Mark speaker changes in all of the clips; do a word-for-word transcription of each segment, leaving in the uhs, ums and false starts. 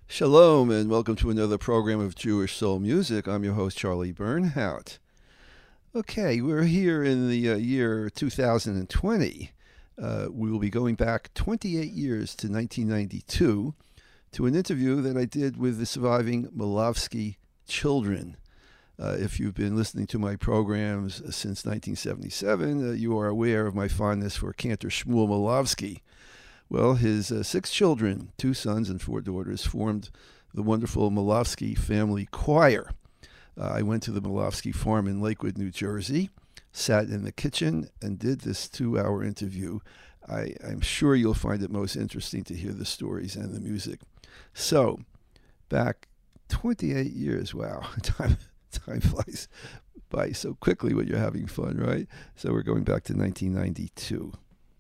Speaker 1: Shalom and welcome to another program of Jewish Soul Music. I'm your host, Charlie Bernhout. Okay, we're here in the uh, year two thousand twenty. Uh, we will be going back twenty-eight years to nineteen ninety-two to an interview that I did with the surviving Molavsky children. Uh, if you've been listening to my programs since nineteen seventy-seven, uh, you are aware of my fondness for Cantor Shmuel Molavsky. Well, his uh, six children, two sons and four daughters, formed the wonderful Molavsky family choir. Uh, I went to the Molavsky farm in Lakewood, New Jersey, sat in the kitchen, and did this two-hour interview. I, I'm sure you'll find it most interesting to hear the stories and the music. So, back twenty-eight years, wow, time, time flies by so quickly when you're having fun, right? So we're going back to nineteen ninety-two.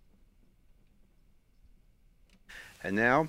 Speaker 1: And now,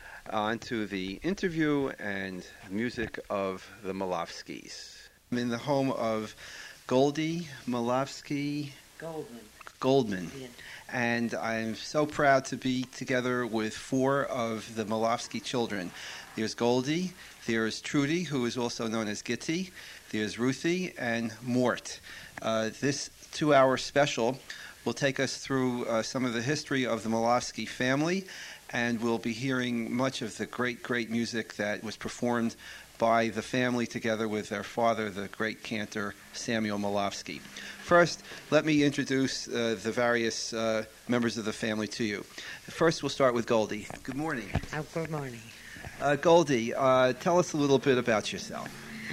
Speaker 1: on to the interview and music of the Molavskys. I'm in the home of Goldie Molavsky
Speaker 2: Goldman.
Speaker 1: Goldman.
Speaker 2: Yeah.
Speaker 1: And I'm so proud to be together with four of the Molavsky children. There's Goldie, there's Trudy, who is also known as Gitti, there's Ruthie, and Mort. Uh, this two-hour special will take us through uh, some of the history of the Molavsky family, and we'll be hearing much of the great, great music that was performed by the family together with their father, the great cantor Samuel Molavsky. First, let me introduce uh, the various uh, members of the family to you. First, we'll start with Goldie. Good morning.
Speaker 2: Oh, good morning.
Speaker 1: Uh, Goldie, uh, tell us a little bit about yourself.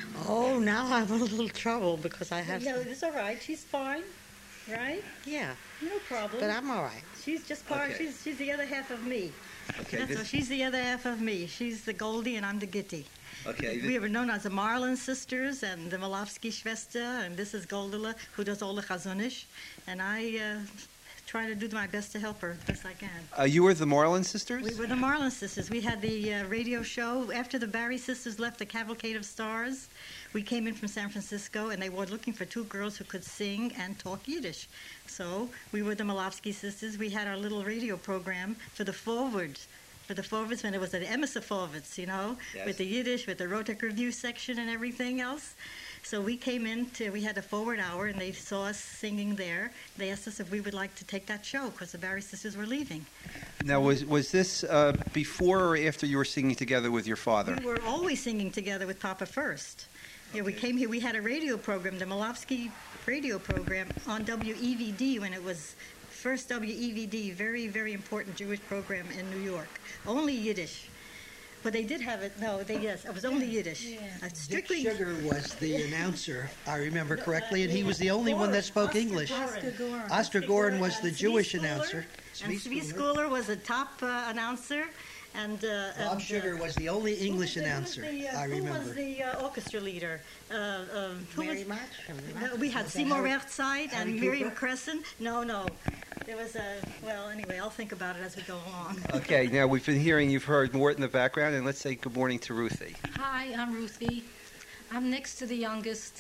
Speaker 2: Oh, now I'm in a little trouble because I have...
Speaker 3: No, it's all right. She's fine, right?
Speaker 2: Yeah,
Speaker 3: No problem.
Speaker 2: but I'm all right.
Speaker 3: She's just part.
Speaker 1: Okay.
Speaker 3: She's she's the other half of me.
Speaker 1: Okay.
Speaker 3: That's
Speaker 1: This,
Speaker 3: all. She's the other half of me. She's the Goldie, and I'm the Gitti.
Speaker 1: okay.
Speaker 3: We were known as the Marlin sisters and the Molavsky Schwester, and this is Goldila, who does all the chazonish, and I uh, try to do my best to help her as best I can.
Speaker 1: Uh, you were the Marlin sisters?
Speaker 3: We were the Marlin sisters. We had the uh, radio show after the Barry sisters left the Cavalcade of Stars. We came in from San Francisco, and they were looking for two girls who could sing and talk Yiddish. So we were the Molavsky sisters. We had our little radio program for the forwards, for the forwards when it was the Emissar forwards, you know,
Speaker 1: Yes.
Speaker 3: with the Yiddish, with the Rotek Review section and everything else. So we came in, to, we had a forward hour, and they saw us singing there. They asked us if we would like to take that show because the Barry sisters were leaving.
Speaker 1: Now, was was this uh, before or after you were singing together with your father?
Speaker 3: We were always singing together with Papa first. Yeah, we came here, we had a radio program, the Molavsky radio program on W E V D when it was first W E V D, very, very important Jewish program in New York. Only Yiddish. But they did have it, no, they, yes, it was only Yiddish. Uh, strictly.
Speaker 4: Dick Sugar was the announcer, I remember correctly, and he was the only one that spoke English. Oscar Gorin was the Jewish announcer.
Speaker 3: And Zvi Schooler was the top uh, announcer. And, uh,
Speaker 4: Bob
Speaker 3: and,
Speaker 4: Sugar
Speaker 3: uh,
Speaker 4: was the only English
Speaker 3: who was the-
Speaker 4: announcer,
Speaker 3: who was the, uh,
Speaker 4: I
Speaker 3: Who was
Speaker 4: remember.
Speaker 3: the uh, orchestra leader? Uh, um, who
Speaker 2: Mary
Speaker 3: was,
Speaker 2: March.
Speaker 3: No, we had
Speaker 4: Was that
Speaker 3: Seymour
Speaker 4: Harry-
Speaker 3: Ertzeit
Speaker 4: Harry
Speaker 3: and Miriam
Speaker 4: Cooper?
Speaker 3: Crescent. No, no. There was a, well, anyway, I'll think about it as we go along.
Speaker 1: Okay, now we've been hearing, you've heard Mort in the background, and let's say good morning to Ruthie.
Speaker 5: Hi, I'm Ruthie. I'm next to the youngest,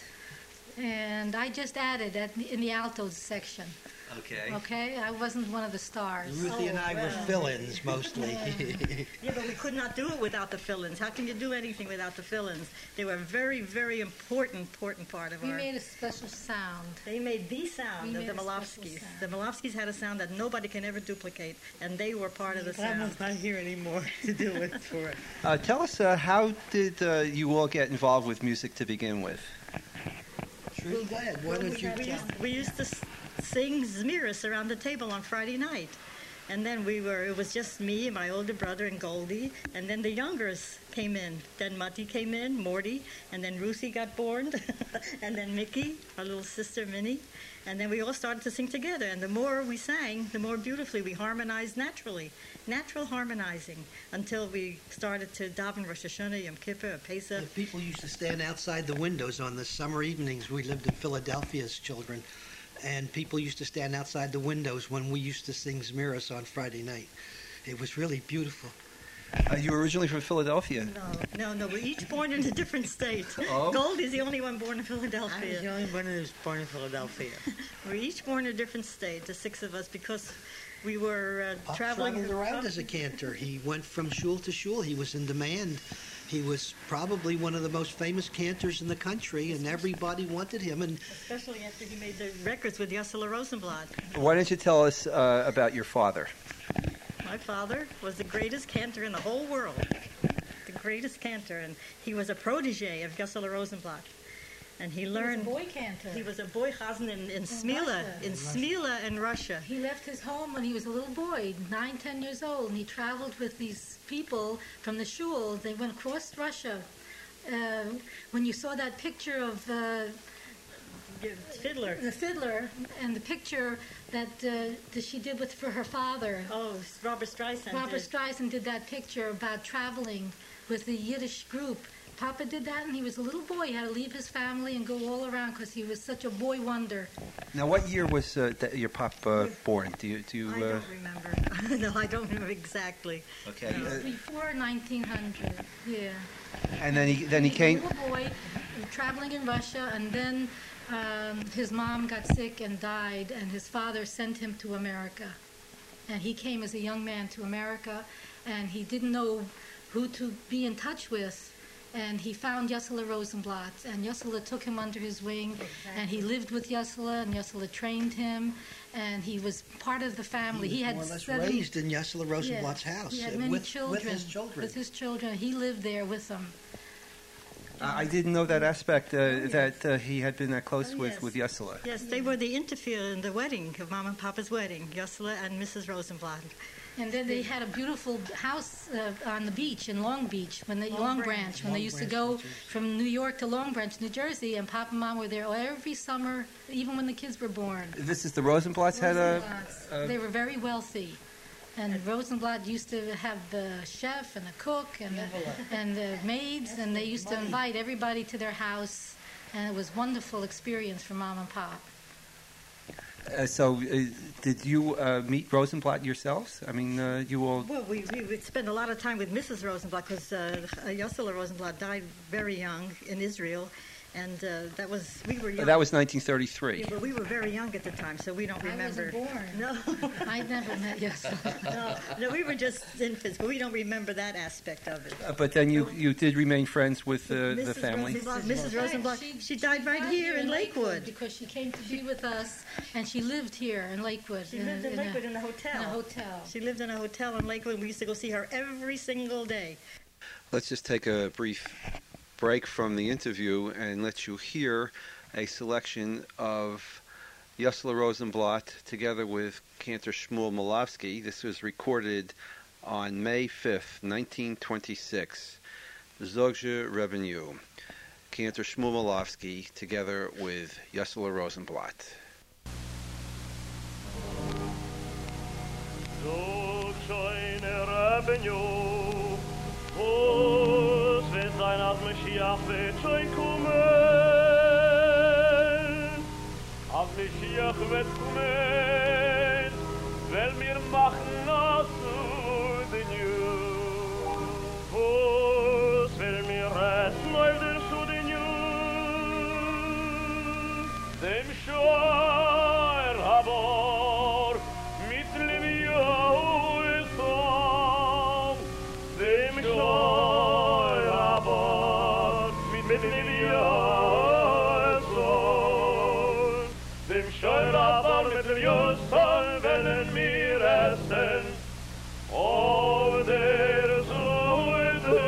Speaker 5: and I just added at, in the alto section.
Speaker 1: Okay.
Speaker 5: Okay, I wasn't one of the stars.
Speaker 4: Ruthie and I were
Speaker 3: well.
Speaker 4: fill-ins mostly.
Speaker 3: Yeah, but we could not do it without the fill-ins. How can you do anything without the fill-ins? They were a very, very important, important part of
Speaker 5: We
Speaker 3: our...
Speaker 5: made a special sound.
Speaker 3: They made the sound
Speaker 5: We
Speaker 3: of the
Speaker 5: made a special
Speaker 3: Molavskys.
Speaker 5: sound.
Speaker 3: The Molavskys had a sound that nobody can ever duplicate, and they were part of the
Speaker 2: But I'm
Speaker 3: sound.
Speaker 2: not here anymore to do it for it.
Speaker 1: Uh, tell us, uh, how did uh, you all get involved with music to begin with?
Speaker 4: True, go ahead, why don't you
Speaker 3: we,
Speaker 4: tell?
Speaker 3: used, we used to s- sing Zmiris around the table on Friday night. And then we were, it was just me, my older brother, and Goldie. And then the youngers came in. Then Mutty came in, Morty, and then Ruthie got born, and then Mickey, our little sister Minnie. And then we all started to sing together. And the more we sang, the more beautifully we harmonized naturally. Natural harmonizing until we started to daven Rosh Hashanah, Yom Kippur, Pesach.
Speaker 4: The people used to stand outside the windows on the summer evenings. We lived in Philadelphia as children, and people used to stand outside the windows when we used to sing Zmiris on Friday night. It was really beautiful.
Speaker 1: Uh, you were originally from Philadelphia.
Speaker 3: No, no, no. We're each born in a different state.
Speaker 1: Oh.
Speaker 3: Goldie's the only one born in
Speaker 2: I was the
Speaker 3: Philadelphia.
Speaker 2: only one who was born in Philadelphia.
Speaker 3: We're each born in a different state, the six of us, because we were uh,
Speaker 4: Pop
Speaker 3: traveling
Speaker 4: traveled around as a cantor. He went from shul to shul. He was in demand He was probably one of the most famous cantors in the country, and everybody wanted him. And
Speaker 3: Especially after he made the records with Yossele Rosenblatt.
Speaker 6: Why don't you tell us uh, about your father?
Speaker 3: My father was the greatest cantor in the whole world. The greatest cantor. And he was a protege of Yossele Rosenblatt. And he learned...
Speaker 5: He was a boy cantor.
Speaker 3: He was a boy chazan in, in, Smila,
Speaker 5: Russia.
Speaker 3: in Smila in Russia.
Speaker 5: He left his home when he was a little boy, nine, ten years old, and he traveled with these people from the shul. They went across Russia. Uh, when you saw that picture of uh,
Speaker 3: Fiddler.
Speaker 5: the fiddler and the picture that, uh, that she did with for her father,
Speaker 3: Oh, Robert Streisand.
Speaker 5: Robert
Speaker 3: did.
Speaker 5: Streisand did that picture about traveling with the Yiddish group. Papa did that, and he was a little boy. He had to leave his family and go all around because he was such a boy wonder.
Speaker 6: Now, what year was uh, th- your pop uh, born? Do you do you?
Speaker 3: I
Speaker 6: Uh,
Speaker 3: don't remember. No, I don't remember exactly.
Speaker 6: okay.
Speaker 5: It was
Speaker 6: Uh,
Speaker 5: before nineteen hundred, yeah.
Speaker 6: and then he then he
Speaker 5: was
Speaker 6: came.
Speaker 5: a little boy traveling in Russia, and then um, his mom got sick and died, and his father sent him to America. And he came as a young man to America, and he didn't know who to be in touch with. And he found Yossele Rosenblatt, and Yossele took him under his wing, and he lived with Yossele, and Yossele trained him, and he was part of the family.
Speaker 4: he was
Speaker 5: had
Speaker 4: more or less
Speaker 5: seven,
Speaker 4: raised in Yossele Rosenblatt's
Speaker 5: yes,
Speaker 4: house
Speaker 5: He had
Speaker 4: uh,
Speaker 5: many
Speaker 4: with,
Speaker 5: children.
Speaker 4: with his children.
Speaker 5: With his children. He lived there with them.
Speaker 6: I didn't know that aspect uh,
Speaker 3: Oh,
Speaker 6: that uh, he had been that close
Speaker 3: Oh,
Speaker 6: with
Speaker 3: yes.
Speaker 6: with Yossele.
Speaker 3: Yes, they were the interfere in the wedding of Mom and Papa's wedding, Yossele and Missus Rosenblatt.
Speaker 5: And then they had a beautiful house uh, on the beach in Long Beach, when they,
Speaker 3: Long
Speaker 5: Long,
Speaker 3: Branch.
Speaker 5: Branch, when
Speaker 4: Long
Speaker 5: they used
Speaker 4: Branch,
Speaker 5: to go
Speaker 4: New Jersey.
Speaker 5: from New York to Long Branch, New Jersey, and Papa and Mom were there every summer, even when the kids were born.
Speaker 6: This is the Rosenblatts had a.
Speaker 5: Rosenblatts,
Speaker 6: a-
Speaker 5: they were very wealthy. And Rosenblatt used to have the chef and the cook and the, and the maids, and they used to invite everybody to their house, and it was a wonderful experience for Mom and Pop.
Speaker 6: Uh, so, uh, did you uh, meet Rosenblatt yourselves? I mean, uh, you all.
Speaker 3: Well, we, we would spend a lot of time with Missus Rosenblatt because uh, Yossele Rosenblatt died very young in Israel, and uh, that was, we were young.
Speaker 6: Uh, that was nineteen thirty-three.
Speaker 3: Yeah, but we were very young at the time, so we don't
Speaker 5: I
Speaker 3: remember.
Speaker 5: wasn't born.
Speaker 3: No.
Speaker 5: I never met Yossele.
Speaker 3: no, no, we were just infants, but we don't remember that aspect of it.
Speaker 6: Uh, but then you, you did remain friends with uh, the
Speaker 3: Missus
Speaker 6: family.
Speaker 3: Rosenblatt, Missus Rosenblatt, she, died right here in Lakewood.
Speaker 5: because she came to be with us, and she lived here in Lakewood.
Speaker 3: She lived in
Speaker 5: a-
Speaker 3: Lakewood in a hotel.
Speaker 5: In a hotel.
Speaker 3: She lived in a hotel in Lakewood. We used to go see her every single day.
Speaker 1: Let's just take a brief break from the interview and let you hear a selection of Yossele Rosenblatt together with Cantor Shmuel Molavsky. This was recorded on May fifth, nineteen twenty-six. Zogje Revenue. Cantor Shmuel Molavsky together with Yossele Rosenblatt.
Speaker 7: Zog scheine Revenue, Os wird sein als Mashiach wird schon kommen. Als Mashiach wird kommen, will mir machen als Sudenu. Os will mir retten auf der Sudenu. Dem Scheuer Habor mit Livio ist Song. Dem Scheuer Habor mit Livio ist Song. Dem Scheuer Habor mit Livio ist Song, wollen wir essen. Auf der Sudenu.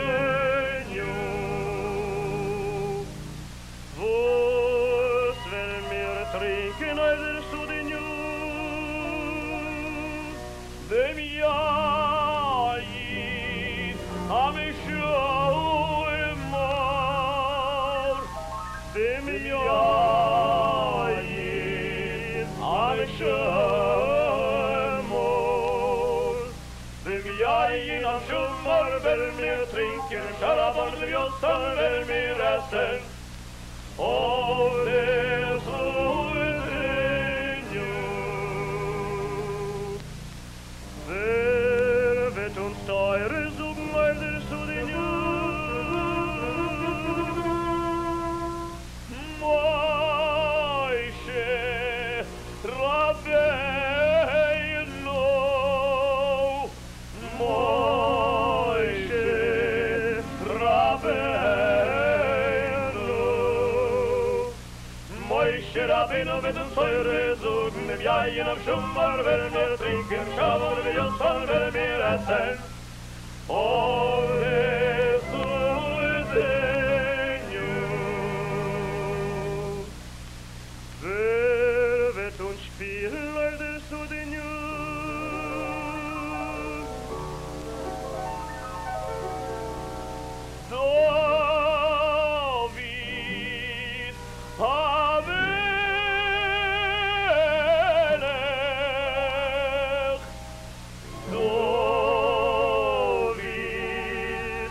Speaker 7: Vos will mir trinken aus der Sudenu. Dem Jaid am Schau im Mor. Dem Jaid am Schau im Mor. Dem Jaid am Schau im Mor will mir trinken. Scharabon will Jossan will mir essen. Oh, there's in you. Wer wird uns teure suchen, weil there's in you. Moshe Rabbeinu mit dem Teure sogen, dem Jayen am Schumar, wer mir trinken, Schabon wie Jossar, wer mir essen. Ole Susenju. Wer wird uns spielen, Leute, Susenju? So wie Hamelech, so wie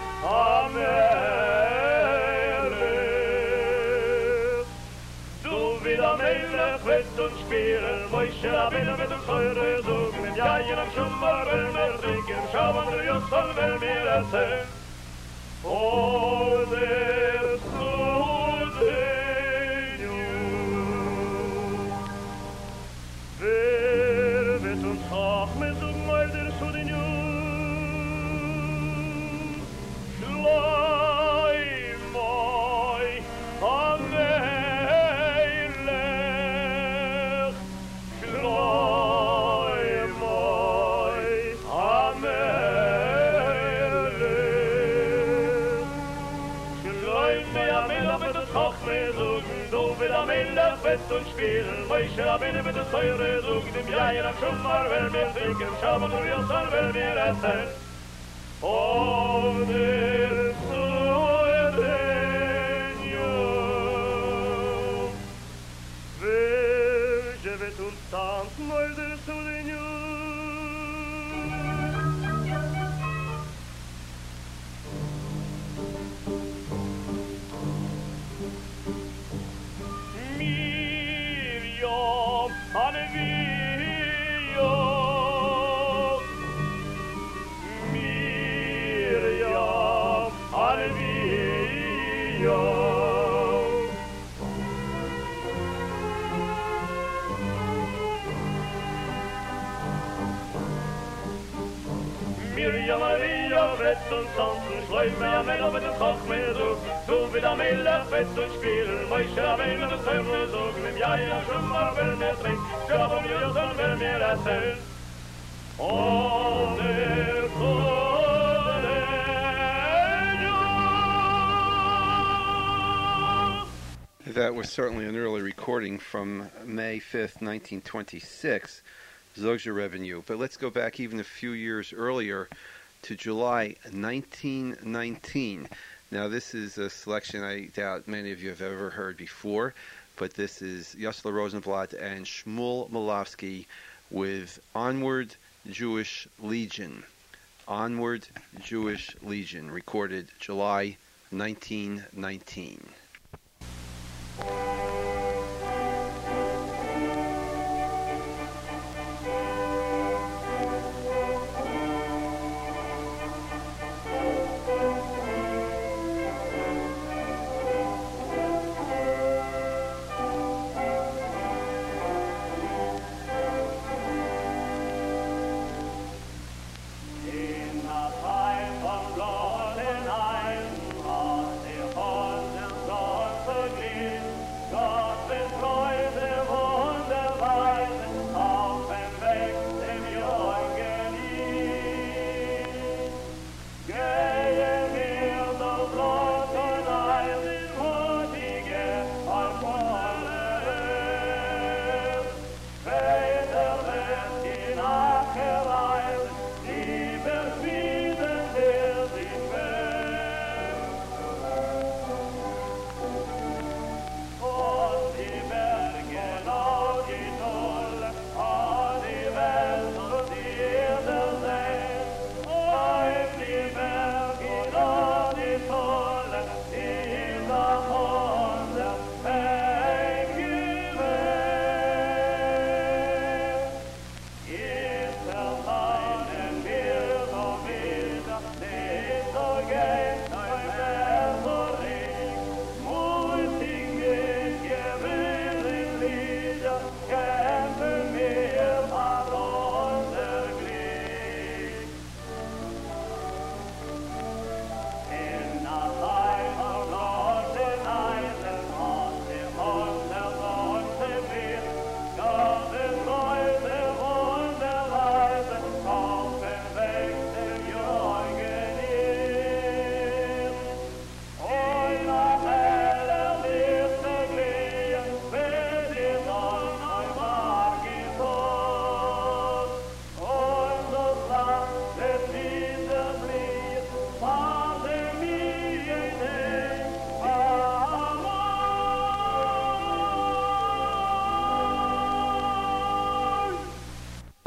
Speaker 7: Hamelech, so wie der Melech wird uns spielen, Moshe Rabbeinu mit dem Teure sogen, im Jayen am Schumar, will mir trinken, Schabon wie Jossar, will mir essen. Oh, there's so wer wird uns Chachme suchen, weil der so den Jung? Schleim moi am Melech, schleim moi am Melech, schleim moi am Melech mit der Chachme suchen, du will am Melech wird uns spielen, Moshe Rabbeinu mit der Teure sogen, dem Jayen am Schumar, wer mir trinken, Schabon wie Jossar, wer mir essen. Oh, der Susenju. Wer wird uns tanzen, weil der Susenju? Miriam, Anevia, Miriam, Anevia. Miriam, Anevia, wird uns tanzen, schleif mir am Melech mit dem Chachme suchen, du wie der Melech wird uns spielen, Moshe Rabbeinu mit dem Teure sogen, im Jayen am Schumar, will mir trinken, Schabon wie Jossar, will mir essen. Oh, der Susenju.
Speaker 1: That was certainly an early recording from May fifth, nineteen twenty-six, Zogja Revenue. But let's go back even a few years earlier to July nineteen nineteen. Now, this is a selection I doubt many of you have ever heard before, but this is Yossele Rosenblatt and Shmuel Molavsky with Onward Jewish Legion. Onward Jewish Legion, recorded July nineteen nineteen.
Speaker 7: In a time of blood and iron, the horns and swords again,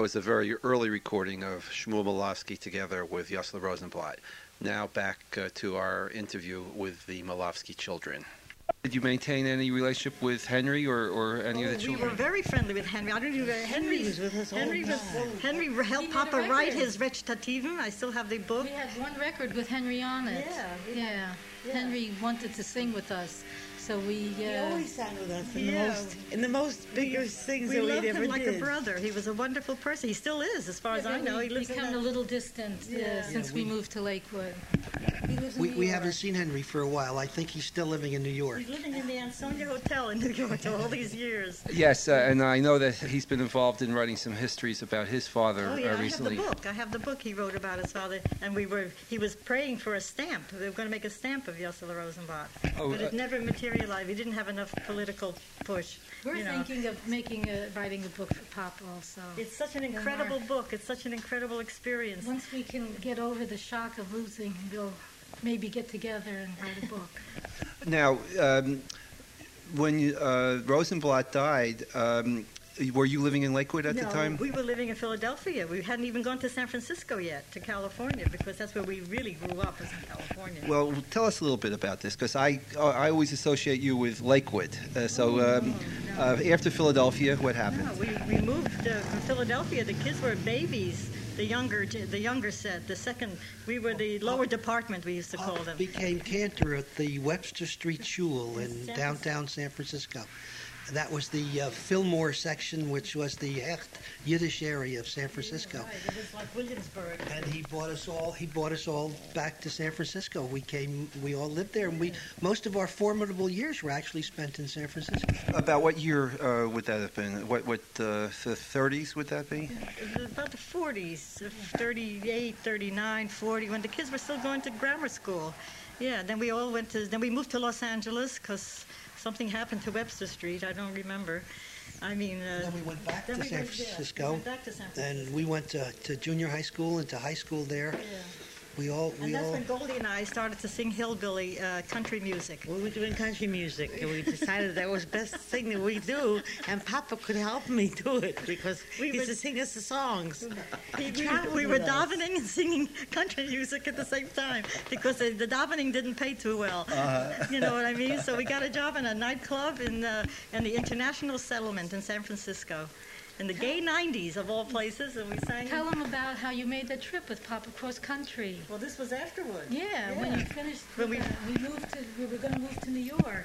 Speaker 8: was a very early recording of Shmuel Malofsky together with Yossel Rosenblatt. Now back uh, to our interview with the Malofsky children. Did you maintain any relationship with Henry or, or any
Speaker 3: Oh,
Speaker 8: of the
Speaker 3: we
Speaker 8: children?
Speaker 3: were very friendly with Henry. I don't even. Henry
Speaker 2: was with us all
Speaker 3: Henry
Speaker 2: the
Speaker 3: was.
Speaker 2: time.
Speaker 3: Henry
Speaker 5: He
Speaker 3: helped
Speaker 5: did a
Speaker 3: Papa write
Speaker 5: record.
Speaker 3: his Recitativen. I still have the book.
Speaker 5: We had one record with Henry on it.
Speaker 3: Yeah, we-
Speaker 5: yeah.
Speaker 3: yeah.
Speaker 5: Henry wanted to sing with us, so we.
Speaker 2: He
Speaker 5: Uh,
Speaker 2: always sang with us in
Speaker 3: Yeah.
Speaker 2: the most in the most biggest things
Speaker 3: We
Speaker 2: that we
Speaker 3: loved
Speaker 2: ever
Speaker 3: him like
Speaker 2: did.
Speaker 3: a brother. He was a wonderful person. He still is, as far as I know. He lives in
Speaker 5: become
Speaker 3: that.
Speaker 5: a little distant uh,
Speaker 3: Yeah.
Speaker 5: since
Speaker 4: Yeah,
Speaker 5: we,
Speaker 4: we-
Speaker 5: moved to Lakewood. He lives in
Speaker 4: We,
Speaker 5: New
Speaker 4: we
Speaker 5: York.
Speaker 4: haven't seen Henry for a while. I think he's still living in New York.
Speaker 3: He's living in the Ansonia Hotel in New York all these years.
Speaker 8: Yes, uh, and I know that he's been involved in writing some histories about his father
Speaker 3: Oh yeah,
Speaker 8: uh,
Speaker 3: I
Speaker 8: recently.
Speaker 3: have the book. I have the book he wrote about his father, and we were. He was praying for a stamp. They were going to make a stamp of Yossel Rosenblatt,
Speaker 8: Oh,
Speaker 3: but it
Speaker 8: uh,
Speaker 3: never materialized. He didn't have enough political push.
Speaker 5: We're
Speaker 3: you know.
Speaker 5: thinking of making a, writing a book for Pop also.
Speaker 3: It's such an incredible book. It's such an incredible experience.
Speaker 5: Once we can get over the shock of losing, we'll maybe get together and write a book.
Speaker 8: Now, um, when you, uh, Rosenblatt died, um, were you living in Lakewood at
Speaker 3: no,
Speaker 8: the time?
Speaker 3: we were living in Philadelphia. We hadn't even gone to San Francisco yet, to California, because that's where we really grew up, was in California.
Speaker 8: Well, tell us a little bit about this, because I I always associate you with Lakewood. Uh, so um, uh, after Philadelphia, what happened?
Speaker 3: No, we, we moved uh, from Philadelphia. The kids were babies. The younger, the younger set. The second, we were the lower department. We used to call
Speaker 4: I
Speaker 3: them.
Speaker 4: became cantor at the Webster Street Shul in
Speaker 3: San
Speaker 4: downtown San Francisco. That was the uh, Fillmore section, which was the Hecht Yiddish area of San Francisco.
Speaker 3: Right, it was like Williamsburg.
Speaker 4: And he brought us all. He brought us all back to San Francisco. We came. We all lived there, and we most of our formidable years were actually spent in San Francisco.
Speaker 8: About what year uh, would that have been? What what uh, the thirties would that be?
Speaker 3: It was about the forties, thirty-eight, thirty-nine, forty, when the kids were still going to grammar school. Yeah, then we all went to, then we moved to Los Angeles because something happened to Webster Street. I don't remember. I mean, uh,
Speaker 4: Then we went back
Speaker 3: then
Speaker 4: to
Speaker 3: we
Speaker 4: San
Speaker 3: went- yeah, we
Speaker 4: Francisco,
Speaker 3: went back to San Francisco.
Speaker 4: and we went to, to junior high school and to high school there.
Speaker 3: Yeah.
Speaker 4: We all.
Speaker 3: And
Speaker 4: We
Speaker 3: that's
Speaker 4: all.
Speaker 3: when Goldie and I started to sing hillbilly uh, country music.
Speaker 2: We were doing country music, and we decided that was the best thing that we do, and Papa could help me do it because
Speaker 3: We
Speaker 2: he used
Speaker 3: would-
Speaker 2: to sing us the songs.
Speaker 3: We,
Speaker 2: He
Speaker 3: we,
Speaker 2: traveled
Speaker 3: we were
Speaker 2: with us.
Speaker 3: davening and singing country music at the same time because the, the davening didn't pay too well. You know what I mean? So we got a job in a nightclub in the, in the International Settlement in San Francisco, in the gay nineties of all places, and we sang.
Speaker 5: Tell them about how you made that trip with Papa cross country.
Speaker 3: Well, this was afterward.
Speaker 5: Yeah, when you finished,
Speaker 3: When
Speaker 5: with
Speaker 3: we-
Speaker 5: that, we moved to, we were going to move to New York.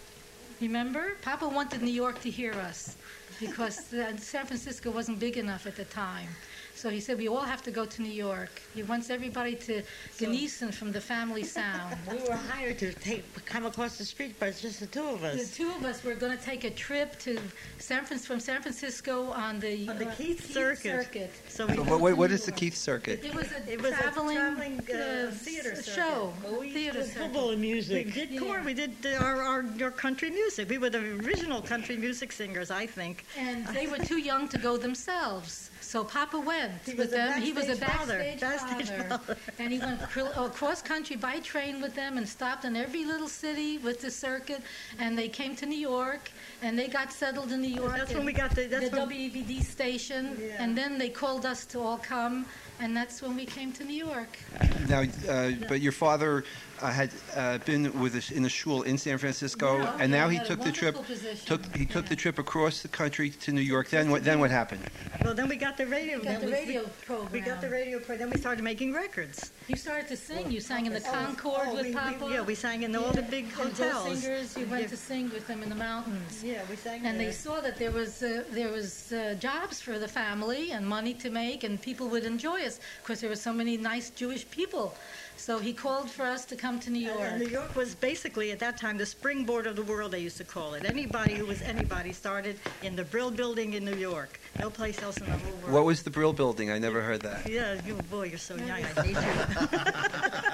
Speaker 5: Remember? Papa wanted New York to hear us because uh, San Francisco wasn't big enough at the time. So he said, we all have to go to New York. He wants everybody to Genesen from the family sound.
Speaker 2: We were hired to take come across the street, but it's just the two of
Speaker 5: The
Speaker 2: us.
Speaker 5: two of us were going to take a trip to San Fran- from San Francisco on the,
Speaker 3: On the
Speaker 5: uh,
Speaker 3: Keith Circuit.
Speaker 5: Circuit.
Speaker 3: So we
Speaker 8: So what, what, what is the Keith Circuit?
Speaker 5: It was a
Speaker 3: It was a
Speaker 5: traveling,
Speaker 3: traveling, uh,
Speaker 5: uh,
Speaker 3: theater
Speaker 5: s-
Speaker 3: circuit.
Speaker 5: show,
Speaker 3: Well, we
Speaker 5: theater
Speaker 3: did
Speaker 5: circuit.
Speaker 2: Football and
Speaker 3: We
Speaker 2: music.
Speaker 3: did
Speaker 5: Yeah.
Speaker 3: core. We did uh, our, our, our country music. We were the original country music singers, I think.
Speaker 5: And they were too young to go themselves. So Papa went
Speaker 3: He
Speaker 5: with
Speaker 3: was a
Speaker 5: them. He was a
Speaker 3: backstage father.
Speaker 5: backstage,
Speaker 3: Backstage
Speaker 5: father.
Speaker 3: father.
Speaker 5: And he went cr- across country by train with them and stopped in every little city with the circuit. And they came to New York, and they got settled in New York.
Speaker 3: That's
Speaker 5: at
Speaker 3: when we got the. That's
Speaker 5: the
Speaker 3: when,
Speaker 5: W B D station.
Speaker 3: Yeah.
Speaker 5: And then they called us to all come, and that's when we came to New York.
Speaker 8: Now, uh, but your father uh, had uh, been with us in a shul in San Francisco,
Speaker 5: Yeah,
Speaker 8: and now he
Speaker 5: had a
Speaker 8: took the trip.
Speaker 5: wonderful position.
Speaker 8: Took he took
Speaker 5: Yeah.
Speaker 8: the trip across the country to New York. Then what? Then what happened?
Speaker 3: well, then we got the radio.
Speaker 5: We
Speaker 3: then
Speaker 5: got the
Speaker 3: we-
Speaker 5: radio
Speaker 3: we,
Speaker 5: program.
Speaker 3: We got the radio program. Then we started making records.
Speaker 5: You started to sing. You sang in the Concord
Speaker 3: Oh,
Speaker 5: with
Speaker 3: we,
Speaker 5: Papa.
Speaker 3: We, yeah, we sang in all the
Speaker 5: Yeah.
Speaker 3: big
Speaker 5: And those
Speaker 3: hotels.
Speaker 5: singers, you went
Speaker 3: Yeah.
Speaker 5: to sing with them in the mountains.
Speaker 3: Yeah, we sang
Speaker 5: And they
Speaker 3: there.
Speaker 5: saw that there was uh, there was uh, jobs for the family and money to make, and people would enjoy us because there were so many nice Jewish people. So he called for us to come to New York.
Speaker 3: And New York was basically, at that time, the springboard of the world, they used to call it. Anybody who was anybody started in the Brill Building in New York. No place else in the whole world.
Speaker 8: What was the Brill Building? I never heard that.
Speaker 3: Yeah, you, boy, you're so young. I hate you.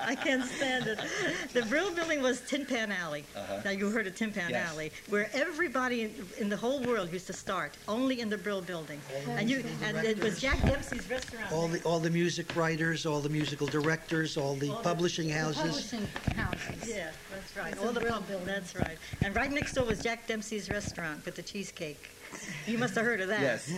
Speaker 3: I can't stand it. The Brill Building was Tin Pan Alley.
Speaker 6: Uh-huh.
Speaker 3: Now, you heard of Tin Pan
Speaker 6: Yes.
Speaker 3: Alley, where everybody in, in the whole world used to start, only in the Brill Building. And you, and it was Jack Dempsey's restaurant.
Speaker 4: All the all the music writers, all the musical directors, all the
Speaker 3: All the-
Speaker 4: publishing
Speaker 5: The
Speaker 4: houses.
Speaker 5: publishing houses.
Speaker 3: Yeah, that's right.
Speaker 5: It's
Speaker 3: All
Speaker 5: a
Speaker 3: the
Speaker 5: Brill
Speaker 3: pub,
Speaker 5: Building.
Speaker 3: that's right. And right next door was Jack Dempsey's restaurant with the cheesecake. You must have heard of that.
Speaker 6: Yes.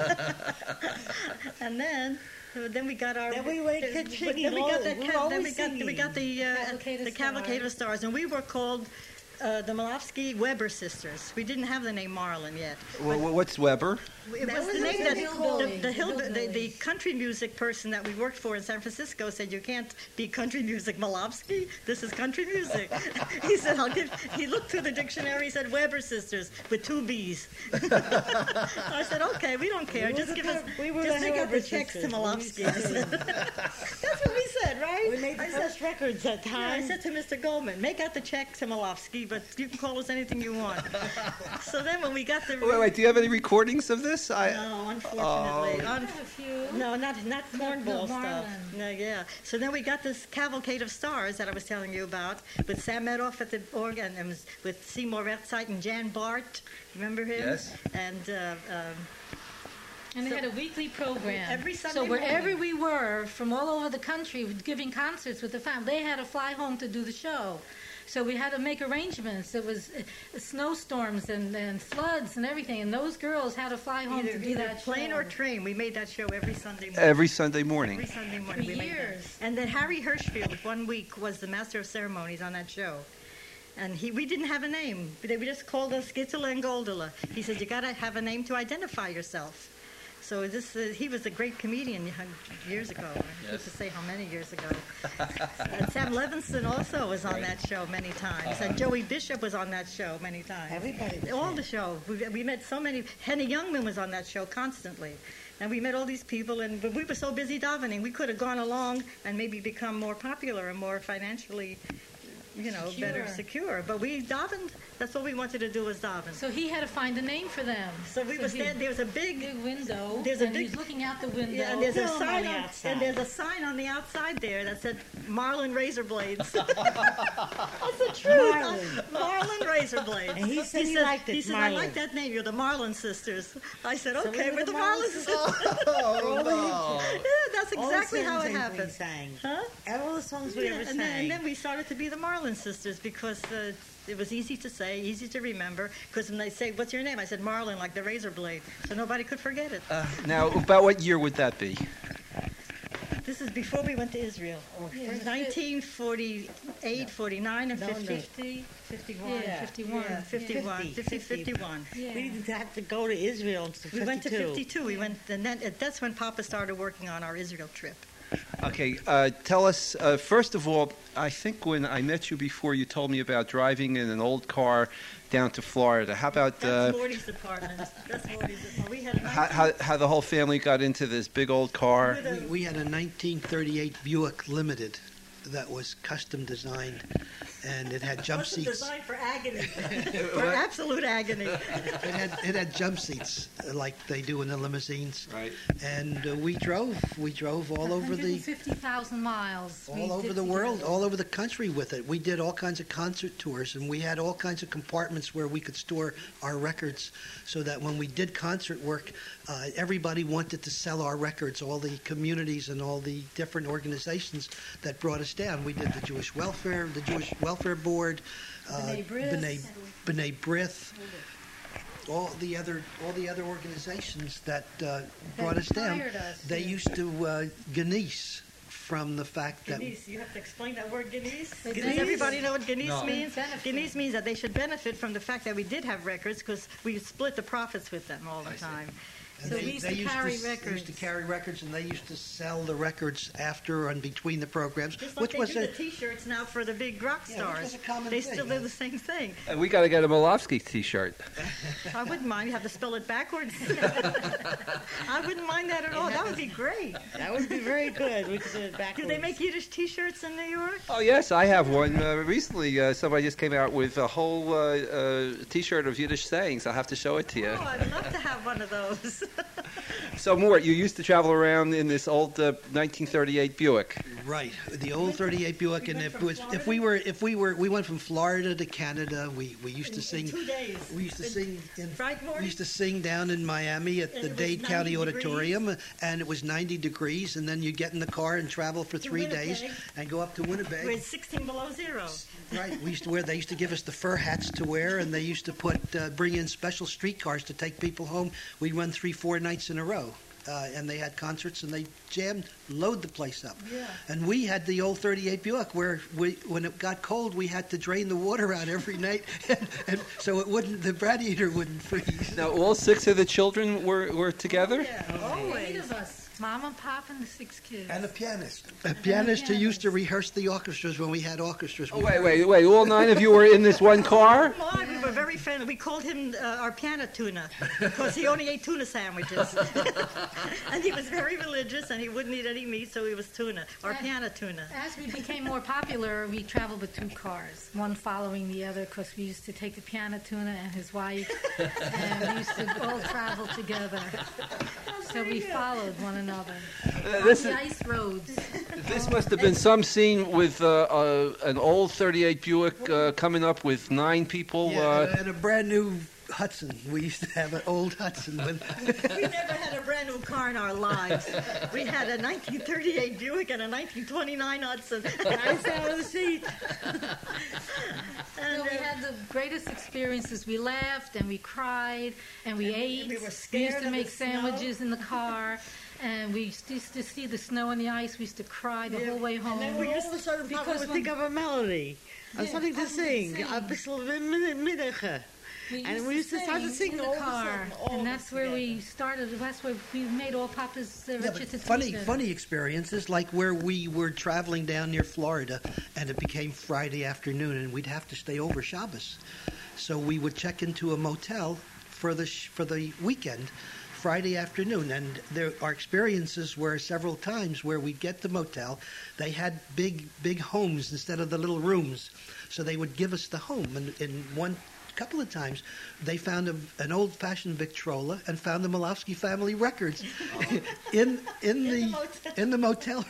Speaker 3: And then, so then we got our.
Speaker 2: Then we were
Speaker 3: then,
Speaker 2: singing
Speaker 3: then we got
Speaker 2: all-
Speaker 3: the
Speaker 2: we
Speaker 3: ca-
Speaker 2: were
Speaker 3: then we
Speaker 2: always
Speaker 3: got we
Speaker 2: singing.
Speaker 3: got the uh,
Speaker 5: Cavalcade of
Speaker 3: the Cavalcade of
Speaker 5: Stars.
Speaker 3: Stars, and we were called uh, the Malofsky Weber sisters. We didn't have the name Marlin yet.
Speaker 8: Well, what's Weber?
Speaker 3: It
Speaker 2: That
Speaker 3: was
Speaker 2: was
Speaker 3: the name
Speaker 2: the
Speaker 3: that
Speaker 5: hillbilly,
Speaker 3: the, the, hill,
Speaker 5: the
Speaker 3: the, the
Speaker 5: hillbillies.
Speaker 3: country music person that we worked for in San Francisco said, you can't be country music Malofsky. This is country music. He said, I'll give, he looked through the dictionary, he said, Weber sisters with two B's. I said, okay, we don't care.
Speaker 2: We were
Speaker 3: Just
Speaker 2: the
Speaker 3: give us,
Speaker 2: we were
Speaker 3: just
Speaker 2: the
Speaker 3: take out the
Speaker 2: Weber
Speaker 3: checks to
Speaker 2: sisters.
Speaker 3: Malofsky. I said, that's what we said, right?
Speaker 2: We made the
Speaker 3: I said,
Speaker 2: first records at
Speaker 3: yeah, I
Speaker 2: times.
Speaker 3: said to Mister Goldman, make out the check to Malofsky, but you can call us anything you want. So then when we got the...
Speaker 8: Wait, wait. Do you have any recordings of this? I.
Speaker 3: No, unfortunately.
Speaker 5: I
Speaker 3: Un-
Speaker 5: have a few.
Speaker 3: no, not not cornball
Speaker 5: no,
Speaker 3: stuff.
Speaker 5: Marlin.
Speaker 3: No, yeah. So then we got this Cavalcade of Stars that I was telling you about with Sam Medoff at the organ and was with Seymour Wertzeit and Jan Bart. Remember him?
Speaker 6: Yes.
Speaker 3: And uh, um,
Speaker 5: And they
Speaker 3: So-
Speaker 5: had a weekly program.
Speaker 3: Every Sunday
Speaker 5: So wherever
Speaker 3: morning.
Speaker 5: we were, from all over the country, giving concerts with the family, they had to fly home to do the show. So we had to make arrangements. There was uh, snowstorms and, and floods and everything, and those girls had to fly home
Speaker 3: either,
Speaker 5: to do
Speaker 3: either
Speaker 5: that
Speaker 3: plane
Speaker 5: show.
Speaker 3: or train. We made that show every Sunday morning.
Speaker 8: Every Sunday morning.
Speaker 3: Every Sunday morning.
Speaker 5: For
Speaker 3: we made that.
Speaker 5: years.
Speaker 3: And then Harry Hirschfield, one week, was the master of ceremonies on that show. And he, we didn't have a name. They we just called us Gitzela and Goldela. He said, you got to have a name to identify yourself. So this, uh, he was a great comedian years ago. I hate to say how many years ago. And Sam Levinson also was on that show many times. And Joey Bishop was on that show many times.
Speaker 2: Everybody was
Speaker 3: All
Speaker 2: on.
Speaker 3: the show. We, we met so many. Henny Youngman was on that show constantly. And we met all these people, and but we were so busy davening, we could have gone along and maybe become more popular and more financially, you know, better
Speaker 5: Secure.
Speaker 3: secure. But we davened. That's all we wanted to do was daven.
Speaker 5: So he had to find a name for them.
Speaker 3: So we were
Speaker 5: he-
Speaker 3: stand, there was a big,
Speaker 5: big window,
Speaker 3: There's a
Speaker 5: and
Speaker 3: big-
Speaker 5: he's looking out the window.
Speaker 3: yeah, and there's a
Speaker 2: Film on
Speaker 3: sign
Speaker 2: the
Speaker 3: on,
Speaker 2: outside.
Speaker 3: and there's a sign on the outside there that said Marlin Razor Blades. That's the truth.
Speaker 2: Marlin.
Speaker 3: Marlin Razor Blades.
Speaker 2: And he said he liked it,
Speaker 3: He said, I
Speaker 2: Marlin.
Speaker 3: like that name. You're the Marlin sisters. I said,
Speaker 2: So we
Speaker 3: okay,
Speaker 2: were
Speaker 3: we're
Speaker 2: the
Speaker 3: the
Speaker 2: Marlin
Speaker 3: Marlin sisters.
Speaker 8: Oh, no.
Speaker 3: Yeah, that's
Speaker 2: All the
Speaker 3: exactly how
Speaker 2: songs
Speaker 3: it
Speaker 2: we
Speaker 3: happened.
Speaker 2: sang.
Speaker 3: Huh?
Speaker 2: All the songs we
Speaker 3: Yeah,
Speaker 2: ever
Speaker 3: and,
Speaker 2: sang.
Speaker 3: then, and then we started to be the Marlin sisters because uh, it was easy to say, easy to remember. Because when they say, what's your name? I said, Marlin, like the razor blade. So nobody could forget it.
Speaker 8: Uh, now, about what year would that be?
Speaker 3: This is before we went to Israel.
Speaker 5: Yeah,
Speaker 3: nineteen forty-eight, forty-nine, and
Speaker 2: No, no.
Speaker 3: fifty.
Speaker 5: fifty,
Speaker 3: fifty-one.
Speaker 5: Yeah, fifty-one.
Speaker 3: Yeah, fifty-one.
Speaker 2: fifty,
Speaker 3: fifty,
Speaker 2: fifty.
Speaker 3: fifty-one.
Speaker 5: Yeah.
Speaker 2: We didn't have to go to Israel until
Speaker 3: We went to
Speaker 2: fifty-two.
Speaker 3: fifty-two. We went, and then that's when Papa started working on our Israel trip.
Speaker 8: Okay, uh, tell us, uh, first of all, I think when I met you before, you told me about driving in an old car down to Florida. How about
Speaker 3: That's
Speaker 8: uh,
Speaker 3: Morty's apartment. That's Morty's apartment. We had a
Speaker 8: how, how, how the whole family got into this big old car?
Speaker 3: With a-
Speaker 4: We, we had a nineteen thirty-eight Buick Limited that was custom designed, and it had jump
Speaker 3: Wasn't
Speaker 4: seats.
Speaker 3: designed for agony, for absolute agony.
Speaker 4: It had it had jump seats uh, like they do in the limousines.
Speaker 8: Right.
Speaker 4: And uh, we drove. We drove all over the
Speaker 5: one hundred fifty thousand miles. we
Speaker 4: all over
Speaker 5: did
Speaker 4: the world,
Speaker 5: together.
Speaker 4: all over the country with it. We did all kinds of concert tours, and we had all kinds of compartments where we could store our records, so that when we did concert work, uh, everybody wanted to sell our records. All the communities and all the different organizations that brought us down. We did the Jewish Welfare, the Jewish Welfare Board, uh,
Speaker 5: B'nai B'rith.
Speaker 4: B'nai, B'nai B'rith, all the other all the other organizations that uh, brought us down.
Speaker 5: inspired us,
Speaker 4: They
Speaker 5: yeah.
Speaker 4: used to uh, geniece from the fact that
Speaker 3: Guineas, you have to explain that word Guineas.
Speaker 5: The
Speaker 3: Does
Speaker 5: Guineas?
Speaker 3: everybody know what Guineas
Speaker 6: No.
Speaker 3: means?
Speaker 5: Benefit.
Speaker 3: Guineas means that they should benefit from the fact that we did have records because we split the profits with them all the
Speaker 8: I see.
Speaker 3: time.
Speaker 4: And
Speaker 5: So
Speaker 4: they,
Speaker 5: we used
Speaker 4: they
Speaker 5: to
Speaker 4: used
Speaker 5: carry
Speaker 4: to, They
Speaker 5: records.
Speaker 4: used to carry records, and they used to sell the records after and between the programs,
Speaker 3: Just like
Speaker 4: which
Speaker 3: they
Speaker 4: was
Speaker 3: do
Speaker 4: a
Speaker 3: the T-shirts now for the big rock
Speaker 4: Yeah, which
Speaker 3: stars.
Speaker 4: was a common
Speaker 3: they
Speaker 4: thing,
Speaker 3: still
Speaker 4: yeah.
Speaker 3: do the same thing.
Speaker 8: Uh, we got to get a Malofsky T-shirt.
Speaker 3: I wouldn't mind. You have to spell it backwards. I wouldn't mind that at all. That would be great.
Speaker 2: That would be very good. We could do it
Speaker 3: Do
Speaker 2: backwards.
Speaker 3: they make Yiddish T-shirts in New York?
Speaker 8: Oh yes, I have one. Uh, recently, uh, somebody just came out with a whole uh, uh, T-shirt of Yiddish sayings. I'll have to show it to you.
Speaker 3: Oh, I'd love to have one of those.
Speaker 6: So, Mort, you used to travel around in this old uh, nineteen thirty-eight Buick.
Speaker 4: Right, the old thirty-eight Buick, and if, it was, if we were, if we were, we went from Florida to Canada. We we used to sing.
Speaker 3: Two days.
Speaker 4: We used to sing. In,
Speaker 3: Right, Morty?
Speaker 4: we used to sing down in Miami at
Speaker 3: And
Speaker 4: the
Speaker 3: it was
Speaker 4: Dade County
Speaker 3: ninety
Speaker 4: Auditorium, and it was ninety degrees. And then you get in the car and travel for three days
Speaker 3: Winnipeg.
Speaker 4: and go up to Winnipeg.
Speaker 3: We're sixteen below zero.
Speaker 4: Right, we used to wear. They used to give us the fur hats to wear, and they used to put uh, bring in special streetcars to take people home. We'd run three, four nights in a row. Uh, and they had concerts, and they jammed, load the place up.
Speaker 3: Yeah.
Speaker 4: And we had the old thirty-eight Buick, where we, when it got cold, we had to drain the water out every night, and, and so it wouldn't, the radiator wouldn't freeze.
Speaker 6: Now, all six of the children were, were together?
Speaker 3: Yeah,
Speaker 5: Eight
Speaker 3: always.
Speaker 5: of us, Mom and Pop and the six kids.
Speaker 9: And a pianist.
Speaker 4: A pianist who used to rehearse the orchestras when we had orchestras.
Speaker 6: Oh, wait, wait, wait. All nine of you were in this one car?
Speaker 3: Well, we were very friendly. We called him uh, our piano tuna because he only ate tuna sandwiches. And he was very religious, and he wouldn't eat any meat, so he was tuna, our piano tuna.
Speaker 5: As we became more popular, we traveled with two cars, one following the other, because we used to take the piano tuna and his wife, and we used to all travel together. So we followed one another.
Speaker 6: Uh, this,
Speaker 5: On
Speaker 6: is,
Speaker 5: the ice roads.
Speaker 6: this must have been some scene with uh, uh, an old thirty-eight Buick uh, coming up with nine people.
Speaker 4: Yeah,
Speaker 6: Uh,
Speaker 4: and a brand new Hudson. We used to have an old Hudson. With
Speaker 3: We never had a brand new car in our lives. We had a nineteen thirty-eight Buick and a nineteen twenty-nine Hudson. And I sat on the seat. And,
Speaker 5: So we
Speaker 3: uh,
Speaker 5: had the greatest experiences. We laughed and we cried and we
Speaker 3: And we-
Speaker 5: ate.
Speaker 3: we were
Speaker 5: We
Speaker 3: scared
Speaker 5: used
Speaker 3: of
Speaker 5: to
Speaker 3: the
Speaker 5: make
Speaker 3: snow.
Speaker 5: sandwiches in the car, and we used to, used to see the snow and the ice. We used to cry the whole way home.
Speaker 3: And then we used to sort of
Speaker 5: Because
Speaker 3: because
Speaker 5: when-
Speaker 3: think of a melody, of
Speaker 5: Yeah,
Speaker 3: something to
Speaker 5: something to
Speaker 3: sing.
Speaker 5: sing.
Speaker 3: A bissel middagen.
Speaker 5: We
Speaker 3: And we used to start to sing
Speaker 5: in the
Speaker 3: all of a
Speaker 5: car,
Speaker 3: sudden, all
Speaker 5: and
Speaker 3: of
Speaker 5: that's
Speaker 3: us
Speaker 5: where
Speaker 3: together.
Speaker 5: we started. That's where we made all Papa's uh,
Speaker 4: Yeah, but
Speaker 5: Richard
Speaker 4: funny, funny experiences like where we were traveling down near Florida, and it became Friday afternoon, and we'd have to stay over Shabbos. So we would check into a motel for the sh- for the weekend, Friday afternoon, and there our experiences were several times where we'd get the motel. They had big big homes instead of the little rooms, so they would give us the home. And in one couple of times, they found a, an old-fashioned Victrola and found the Malofsky family records in in the in the motel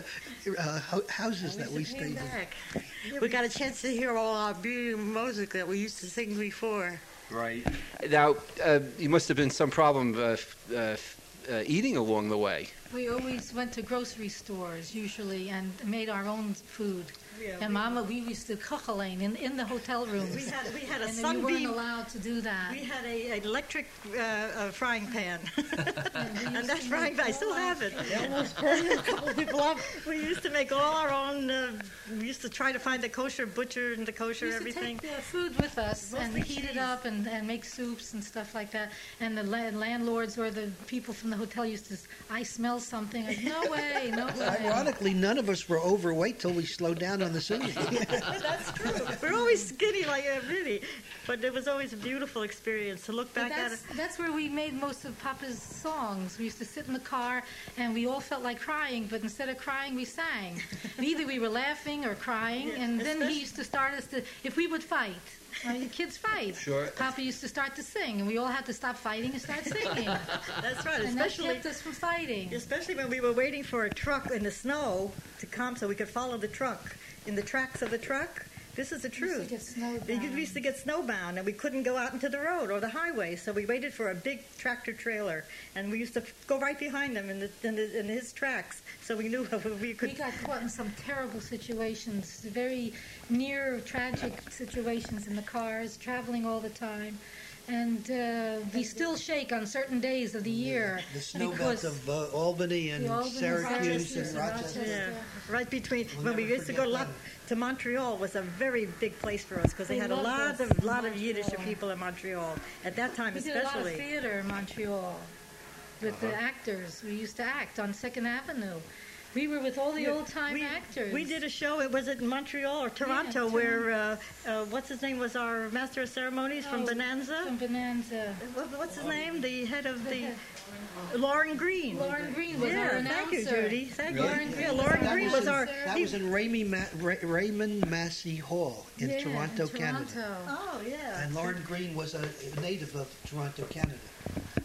Speaker 4: uh, ho- houses that we stayed in.
Speaker 2: Back. We got a chance to hear all our beautiful music that we used to sing before.
Speaker 6: Right. Now, uh, you must have been some problem uh, f- uh, f- uh, eating along the way.
Speaker 5: We always went to grocery stores usually and made our own food.
Speaker 3: Yeah,
Speaker 5: and
Speaker 3: we-
Speaker 5: Mama, we used to kochelein in in the hotel rooms.
Speaker 3: We had we had a
Speaker 5: and then we weren't
Speaker 3: sunbeam.
Speaker 5: allowed to do that.
Speaker 3: We had a, an electric uh, uh, frying pan,
Speaker 5: we used
Speaker 3: and that
Speaker 5: to
Speaker 3: frying
Speaker 5: make
Speaker 3: pan, I still
Speaker 5: all
Speaker 3: have it.
Speaker 5: our-
Speaker 3: It almost burned a couple people up. We used to make all our own. Uh, we used to try to find the kosher butcher and the kosher
Speaker 5: We used
Speaker 3: everything.
Speaker 5: to take the food with us and
Speaker 3: Mostly
Speaker 5: heat it
Speaker 3: cheese.
Speaker 5: up and, and make soups and stuff like that. And the la- landlords or the people from the hotel used to, s- I smell something. Like, no way, no way.
Speaker 4: Ironically, none of us were overweight till we slowed down on the singing.
Speaker 3: That's true. We're always skinny, like uh, really, but it was always a beautiful experience to look
Speaker 5: But
Speaker 3: back at
Speaker 5: that's,
Speaker 3: it.
Speaker 5: that's where we made most of Papa's songs. We used to sit in the car and we all felt like crying, but instead of crying, we sang. Either we were laughing or crying,
Speaker 3: Yeah,
Speaker 5: and then
Speaker 3: especially-
Speaker 5: he used to start us to, if we would fight, uh, the kids fight.
Speaker 6: Sure.
Speaker 5: Papa used to start to sing, and we all had to stop fighting and start singing.
Speaker 3: That's right,
Speaker 5: and that
Speaker 3: especially
Speaker 5: kept us from fighting.
Speaker 3: especially when we were waiting for a truck in the snow to come so we could follow the truck in the tracks of the truck. This is the
Speaker 5: We used to
Speaker 3: truth.
Speaker 5: get snowed
Speaker 3: We
Speaker 5: down.
Speaker 3: used to get snowbound, and we couldn't go out into the road or the highway, so we waited for a big tractor trailer, and we used to go right behind him in, the, in, the, in his tracks, so we knew we could.
Speaker 5: We got caught in some terrible situations, very near tragic situations in the cars, traveling all the time. And uh, we still shake on certain days of the year.
Speaker 4: The snow
Speaker 5: because
Speaker 4: belt of uh, Albany and
Speaker 5: the Albany,
Speaker 4: Syracuse
Speaker 5: Rochester,
Speaker 4: and Rochester.
Speaker 3: Yeah, right between
Speaker 4: We'll
Speaker 3: when we
Speaker 4: never
Speaker 3: used to go
Speaker 4: forget
Speaker 3: lot,
Speaker 4: that.
Speaker 3: to Montreal was a very big place for us because they
Speaker 5: They
Speaker 3: had a
Speaker 5: loved
Speaker 3: lot
Speaker 5: us
Speaker 3: of
Speaker 5: in
Speaker 3: lot of Yiddish
Speaker 5: Montreal.
Speaker 3: people in Montreal at that time,
Speaker 5: we did a lot of
Speaker 3: especially.
Speaker 5: theater in Montreal with the actors. We used to act on Second Avenue. We were with all the
Speaker 3: Yeah,
Speaker 5: old-time
Speaker 3: we,
Speaker 5: actors.
Speaker 3: We did a show. It was it in Montreal or Toronto,
Speaker 5: Yeah,
Speaker 3: where uh, uh, what's his name was our master of ceremonies from
Speaker 5: Oh,
Speaker 3: Bonanza.
Speaker 5: From Bonanza.
Speaker 3: What, what's his name? The head of
Speaker 5: The
Speaker 3: the
Speaker 5: head.
Speaker 3: Lauren Green.
Speaker 5: Lauren Green was
Speaker 3: yeah,
Speaker 5: our
Speaker 3: thank you,
Speaker 5: announcer.
Speaker 3: Judy. Thank
Speaker 6: Really?
Speaker 3: you.
Speaker 5: Lauren Green
Speaker 3: Yeah,
Speaker 5: was
Speaker 3: Lauren
Speaker 5: our
Speaker 3: Green
Speaker 4: That
Speaker 3: was our.
Speaker 5: announcer.
Speaker 4: That
Speaker 3: he-
Speaker 4: was in Raymond, Ma- Ra- Raymond Massey Hall in
Speaker 5: Yeah,
Speaker 4: Toronto,
Speaker 5: in
Speaker 4: Canada.
Speaker 5: Toronto.
Speaker 3: Oh yeah.
Speaker 4: And Lauren Green was a native of Toronto, Canada.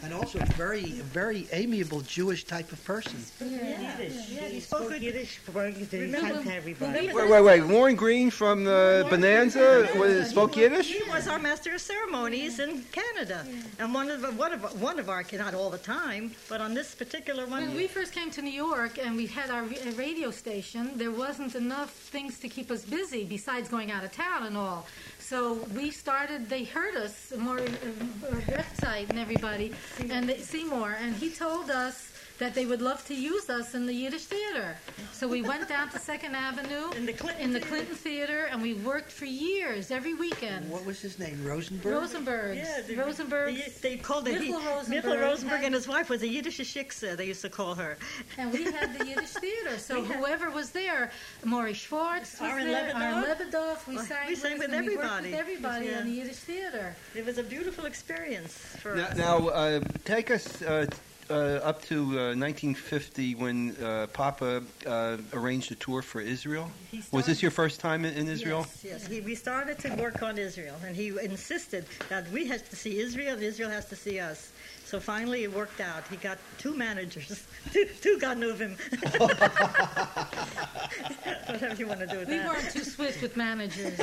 Speaker 4: And also very, very amiable Jewish type of person.
Speaker 2: Yiddish.
Speaker 3: Yeah,
Speaker 2: He
Speaker 3: he
Speaker 2: spoke
Speaker 3: spoke
Speaker 2: Yiddish for to
Speaker 3: Remember-
Speaker 2: to everybody.
Speaker 6: Wait, wait, wait. Warren Green from uh, Bonanza was, spoke Yiddish?
Speaker 3: He was our master of ceremonies in Canada, and one of the, one of one of our not all the time, but on this particular one.
Speaker 5: When we first came to New York and we had our ra- radio station, there wasn't enough things to keep us busy besides going out of town and all. So we started, they heard us, more Rechtside and everybody, and they, Seymour, and he told us that they would love to use us in the Yiddish theater. So we went down to Second Avenue
Speaker 3: In the Clinton
Speaker 5: in the
Speaker 3: Theater.
Speaker 5: Clinton Theater, and we worked for years, every weekend.
Speaker 4: What was his name? Rosenberg?
Speaker 5: Rosenberg.
Speaker 3: Yeah, the-
Speaker 5: Rosenberg.
Speaker 3: the- they called it.
Speaker 5: Michel
Speaker 3: he-
Speaker 5: Rosenberg
Speaker 3: Michel Rosenberg
Speaker 5: had-
Speaker 3: and his wife was a Yiddish shiksa, they used to call her.
Speaker 5: And we had the Yiddish theater. So whoever was there, Maury Schwartz was
Speaker 3: Aaron
Speaker 5: there, Aaron
Speaker 3: Lebedoff.
Speaker 5: Lebedoff, we
Speaker 3: Well,
Speaker 5: sang
Speaker 3: we sang with
Speaker 5: and we worked
Speaker 3: everybody.
Speaker 5: with everybody
Speaker 3: Yeah.
Speaker 5: in the Yiddish theater.
Speaker 3: It was a beautiful experience for
Speaker 6: Now,
Speaker 3: us.
Speaker 6: now uh, take us uh, uh, up to uh, nineteen fifty when uh, Papa uh, arranged a tour for Israel.
Speaker 3: He
Speaker 6: Was
Speaker 3: started-
Speaker 6: this your first time in, in Israel?
Speaker 3: Yes, yes. He, we started to work on Israel, and he insisted that we had to see Israel, and Israel has to see us. So finally, it worked out. He got two managers, two, two Ganuvim. Whatever you want to do with
Speaker 5: We
Speaker 3: that.
Speaker 5: weren't too swift with managers.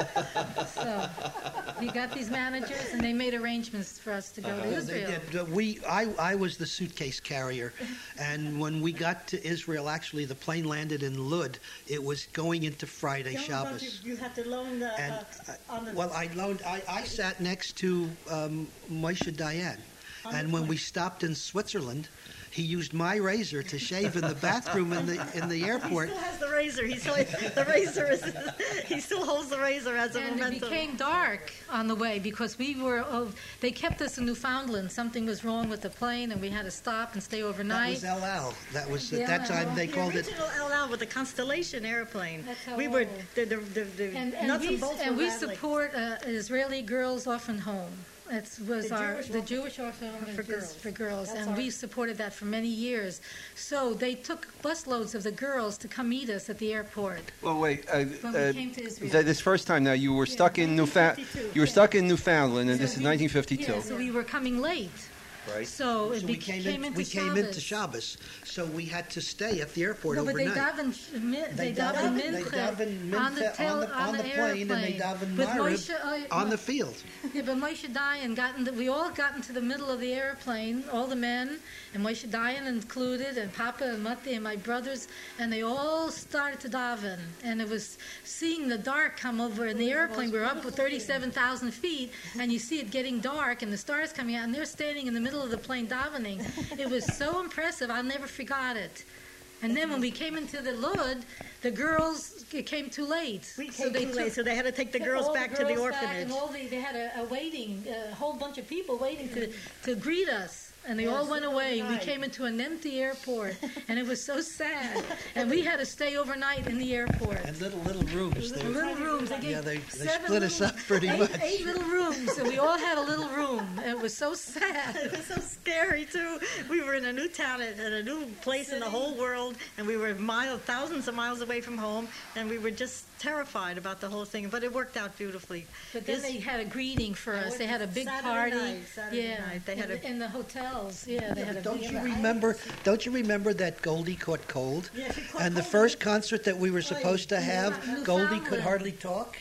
Speaker 5: So we got these managers, and they made arrangements for us to go to
Speaker 4: They
Speaker 5: Israel.
Speaker 4: did. Uh, We, I, I was the suitcase carrier, and when we got to Israel, actually the plane landed in Lud. It was going into Friday
Speaker 3: Tell me about
Speaker 4: Shabbos.
Speaker 3: You, you had to loan the,
Speaker 4: And
Speaker 3: uh,
Speaker 4: uh,
Speaker 3: on the
Speaker 4: well, I loaned. I, I sat next to um, Moshe Dayan,
Speaker 3: On
Speaker 4: and
Speaker 3: the
Speaker 4: when we
Speaker 3: plane.
Speaker 4: stopped in Switzerland, he used my razor to shave in the bathroom in the in the airport.
Speaker 3: He still has the razor. He still the razor is. He still holds the razor as a
Speaker 5: And it
Speaker 3: memento.
Speaker 5: became dark on the way because we were. Oh, they kept us in Newfoundland. Something was wrong with the plane, and we had to stop and stay
Speaker 4: That
Speaker 5: overnight.
Speaker 4: was El Al. That was
Speaker 5: Yeah,
Speaker 4: at that time they
Speaker 3: the
Speaker 4: called it.
Speaker 3: original El Al with the Constellation airplane.
Speaker 5: That's how
Speaker 3: we were
Speaker 5: old.
Speaker 3: the the the, the
Speaker 5: And, and
Speaker 3: nuts
Speaker 5: we,
Speaker 3: and bolts
Speaker 5: and
Speaker 3: were
Speaker 5: we
Speaker 3: rattling.
Speaker 5: support uh, Israeli Girls Orphan Home. It was
Speaker 3: The
Speaker 5: our
Speaker 3: Jewish
Speaker 5: the
Speaker 3: orphan-
Speaker 5: Jewish orphan home
Speaker 3: for
Speaker 5: is
Speaker 3: girls.
Speaker 5: for girls,
Speaker 3: That's
Speaker 5: and
Speaker 3: our-
Speaker 5: we supported that for many years. So they took busloads of the girls to come meet us at the airport
Speaker 6: Well, wait. Uh,
Speaker 5: when we
Speaker 6: uh,
Speaker 5: came to Israel.
Speaker 6: th- this first time now, you were stuck in Newfoundland.
Speaker 3: nineteen fifty-two.
Speaker 6: You were stuck in Newfoundland, and
Speaker 5: So
Speaker 6: this is
Speaker 5: we-
Speaker 6: nineteen fifty-two.
Speaker 5: Yeah, so we were coming late.
Speaker 6: Right.
Speaker 5: So it
Speaker 4: So we
Speaker 5: became
Speaker 4: came, in,
Speaker 5: into
Speaker 4: we came
Speaker 5: Shabbos.
Speaker 4: into Shabbos, so we had to stay at the airport
Speaker 5: No, but they
Speaker 4: overnight.
Speaker 5: daven, sh- mi- they
Speaker 4: They
Speaker 5: daven
Speaker 4: daven- they
Speaker 5: mincha
Speaker 4: daven
Speaker 5: on the
Speaker 4: mincha
Speaker 5: tel-
Speaker 4: on the- on the plane, and they daven
Speaker 5: But
Speaker 4: Maariv
Speaker 5: Moshe, uh,
Speaker 4: on the field.
Speaker 5: Yeah, but Moshe Dayan got in the, we all got into the middle of the airplane, all the men, and Moshe Dayan included, and Papa and Mati and my brothers, and they all started to daven. And it was seeing the dark come over in the airplane. We were up with thirty-seven thousand feet, and you see it getting dark, and the stars coming out, and they're standing in the middle of the plane davening. It was so impressive. I'll never forgot it. And then when we came into the Lud, the girls it came too late.
Speaker 3: We
Speaker 5: So
Speaker 3: came
Speaker 5: they
Speaker 3: too
Speaker 5: took-
Speaker 3: late, so they had to take the
Speaker 5: took
Speaker 3: girls
Speaker 5: all
Speaker 3: back to the
Speaker 5: girls back,
Speaker 3: orphanage.
Speaker 5: and all the, they had a, a waiting, a whole bunch of people waiting to, to greet us. And they all
Speaker 3: Yes,
Speaker 5: went away. We
Speaker 3: right.
Speaker 5: came into an empty airport, and it was so sad. And we had to stay overnight in the airport.
Speaker 4: And little little rooms. They,
Speaker 5: Little rooms. They gave
Speaker 4: yeah, they, they
Speaker 5: seven
Speaker 4: split us
Speaker 5: little-
Speaker 4: up pretty
Speaker 5: eight,
Speaker 4: much.
Speaker 5: Eight little rooms, and we all had a little room. It was so sad.
Speaker 3: It was so scary too. We were in a new town, in a new place in the whole world, and we were miles, thousands of miles away from home, and we were just terrified about the whole thing. But it worked out beautifully.
Speaker 5: But then
Speaker 3: This-
Speaker 5: they had a greeting for us. They had a big
Speaker 3: Saturday
Speaker 5: party.
Speaker 3: night, Saturday
Speaker 5: yeah,
Speaker 3: night. They had
Speaker 5: in,
Speaker 3: a-
Speaker 5: the, in the hotels. Yeah, they had a
Speaker 4: Don't
Speaker 5: big
Speaker 4: you remember? Don't you remember that Goldie caught cold?
Speaker 3: Yeah, she caught
Speaker 4: And the
Speaker 3: cold.
Speaker 4: first concert that we were supposed to have,
Speaker 5: Newfoundland.
Speaker 4: Goldie could hardly talk.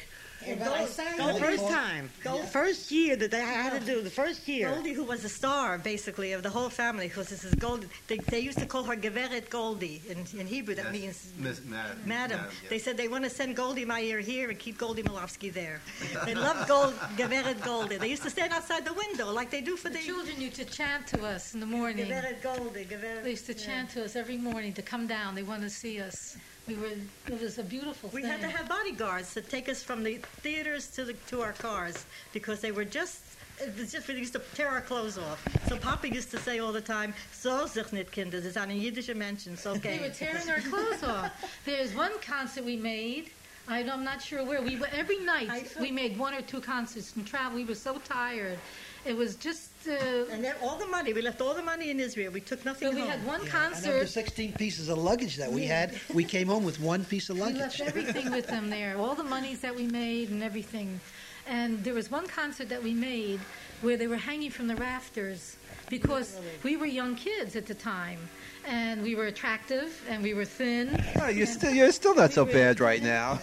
Speaker 2: The first time, the first year that they had to do, the first year.
Speaker 3: Goldie, who was the star, basically, of the whole family, because this is Goldie. They, they used to call her Geveret Goldie. In, in Hebrew, that means madam. They said they want to send Goldie Meyer here and keep Goldie Malofsky there. They loved Gold, Geveret Goldie. They used to stand outside the window like they do for
Speaker 5: The
Speaker 3: the...
Speaker 5: children used to chant to us in the morning.
Speaker 3: Geveret Goldie, Geveret...
Speaker 5: They used to chant to us every morning to come down. They wanted to see us. We were. It was a beautiful
Speaker 3: We
Speaker 5: thing.
Speaker 3: had to have bodyguards to take us from the theaters to the, to our cars because they were just... It was just, we used to tear our clothes off. So Papa used to say all the time, so sich nicht, Kinder, das ist eine jüdische Menschen, so
Speaker 5: We
Speaker 3: okay.
Speaker 5: were tearing our clothes off. There's one concert we made. I, I'm not sure where. We were, every night we made one or two concerts and travel. We were so tired. It was just. Uh,
Speaker 3: And then all the money, we left all the money in Israel. We took nothing
Speaker 5: but we
Speaker 3: home.
Speaker 5: had one
Speaker 4: And of the
Speaker 5: concert.
Speaker 4: sixteen pieces of luggage that we had, we came home with one piece of
Speaker 5: We left
Speaker 4: luggage.
Speaker 5: everything with them there, all the monies that we made and everything. And there was one concert that we made where they were hanging from the rafters because we were young kids at the time, and we were attractive, and we were thin.
Speaker 8: Oh, you're still you're still not so bad right now.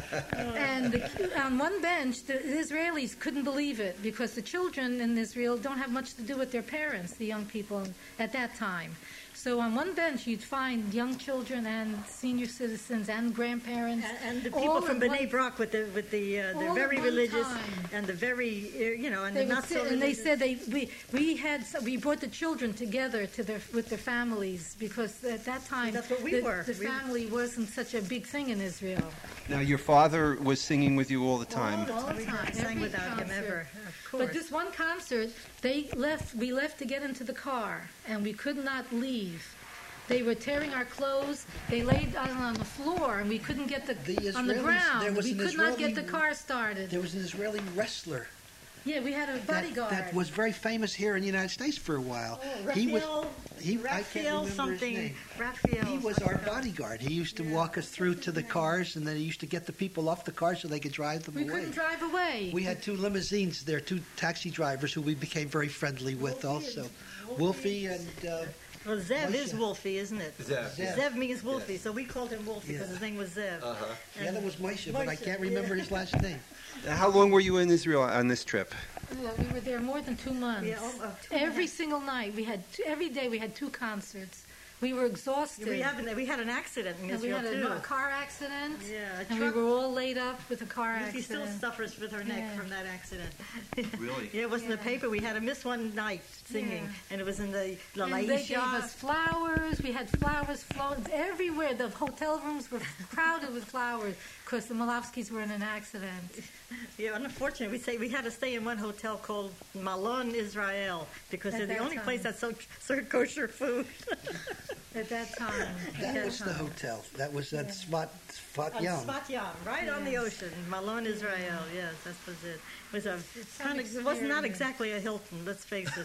Speaker 5: And the, on one bench, the Israelis couldn't believe it because the children in Israel don't have much to do with their parents, the young people at that time. So on one bench, you'd find young children and senior citizens and grandparents.
Speaker 3: And, and the people
Speaker 5: all
Speaker 3: from
Speaker 5: in
Speaker 3: B'nai
Speaker 5: one-
Speaker 3: Brak with the with the uh,
Speaker 5: all
Speaker 3: they're
Speaker 5: at
Speaker 3: very
Speaker 5: one
Speaker 3: religious
Speaker 5: time.
Speaker 3: and the very uh, you know and
Speaker 5: They
Speaker 3: the
Speaker 5: would
Speaker 3: not
Speaker 5: sit,
Speaker 3: so
Speaker 5: and they
Speaker 3: religious.
Speaker 5: said they we we had we brought the children together to their with their families because at that time
Speaker 3: That's what we
Speaker 5: the,
Speaker 3: were.
Speaker 5: the
Speaker 3: We-
Speaker 5: family wasn't such a big thing in Israel.
Speaker 8: Now, your father was singing with you all the time.
Speaker 5: All the
Speaker 3: We
Speaker 5: time,
Speaker 3: never sang
Speaker 5: every
Speaker 3: without him
Speaker 5: concert.
Speaker 3: ever, of course.
Speaker 5: But this one concert, they left. We left to get into the car, and we could not leave. They were tearing our clothes. They laid on, on the floor, and we couldn't get the,
Speaker 4: The
Speaker 5: on the
Speaker 4: Israelis-
Speaker 5: ground.
Speaker 4: there was
Speaker 5: We
Speaker 4: an
Speaker 5: could not get
Speaker 4: Israeli-
Speaker 5: the car started.
Speaker 4: There was an Israeli wrestler
Speaker 5: Yeah, we had a
Speaker 4: that,
Speaker 5: bodyguard.
Speaker 4: that was very famous here in the United States for a while.
Speaker 3: Oh,
Speaker 4: he was
Speaker 3: Raphael,
Speaker 4: he I can't
Speaker 3: Raphael
Speaker 4: remember his
Speaker 3: something.
Speaker 4: name.
Speaker 3: Raphael.
Speaker 4: He was our bodyguard. He used to walk us through to the cars, and then he used to get the people off the cars so they could drive them
Speaker 5: we
Speaker 4: away.
Speaker 5: couldn't drive away.
Speaker 4: We had two limousines there, two taxi drivers who we became very friendly with also. Wolfie and uh,
Speaker 3: Well, Zev is
Speaker 4: Moshe.
Speaker 3: Wolfie, isn't it?
Speaker 8: Zev.
Speaker 4: Zev.
Speaker 3: Zev means Wolfie, so we called him Wolfie because
Speaker 4: Yeah.
Speaker 3: his name was Zev.
Speaker 8: Uh-huh.
Speaker 4: the other was Moshe, but I
Speaker 3: Moshe,
Speaker 4: can't remember
Speaker 3: yeah.
Speaker 4: his last name.
Speaker 8: Now, how long were you in Israel on this trip?
Speaker 5: Yeah, we were there more than two months.
Speaker 3: Yeah, oh, uh, two and a
Speaker 5: every
Speaker 3: half.
Speaker 5: single night, we had two, every day we had two concerts. We were exhausted.
Speaker 3: We, haven't, we had an accident in
Speaker 5: and we
Speaker 3: Israel,
Speaker 5: had
Speaker 3: too.
Speaker 5: a, a car accident.
Speaker 3: Yeah, a
Speaker 5: and we
Speaker 3: truck-
Speaker 5: were all laid up with a car
Speaker 3: Lucy still
Speaker 5: accident.
Speaker 3: suffers with her neck
Speaker 5: Yeah.
Speaker 3: from that accident.
Speaker 8: Really?
Speaker 3: Yeah, it was in the
Speaker 5: Yeah.
Speaker 3: paper. We had to miss one night singing,
Speaker 5: Yeah.
Speaker 3: and it was in the La
Speaker 5: And they gave
Speaker 3: Laisha.
Speaker 5: us flowers. We had flowers flowing everywhere. The hotel rooms were crowded with flowers because the Molavskis were in an accident.
Speaker 3: Yeah, unfortunately, we say we had to stay in one hotel called Malon Israel because
Speaker 5: At
Speaker 3: they're the
Speaker 5: that
Speaker 3: only
Speaker 5: time.
Speaker 3: place that so- served kosher food.
Speaker 5: At that time. at
Speaker 4: That was the
Speaker 5: time.
Speaker 4: hotel. That was at Svat, Svat
Speaker 3: On
Speaker 4: Yam.
Speaker 3: Sfat Yam, right on the
Speaker 5: Yes.
Speaker 3: ocean, Malon Israel. Yes, that was it. It was a
Speaker 5: some
Speaker 3: kind of, it was not
Speaker 5: experience.
Speaker 3: exactly a Hilton. Let's face it.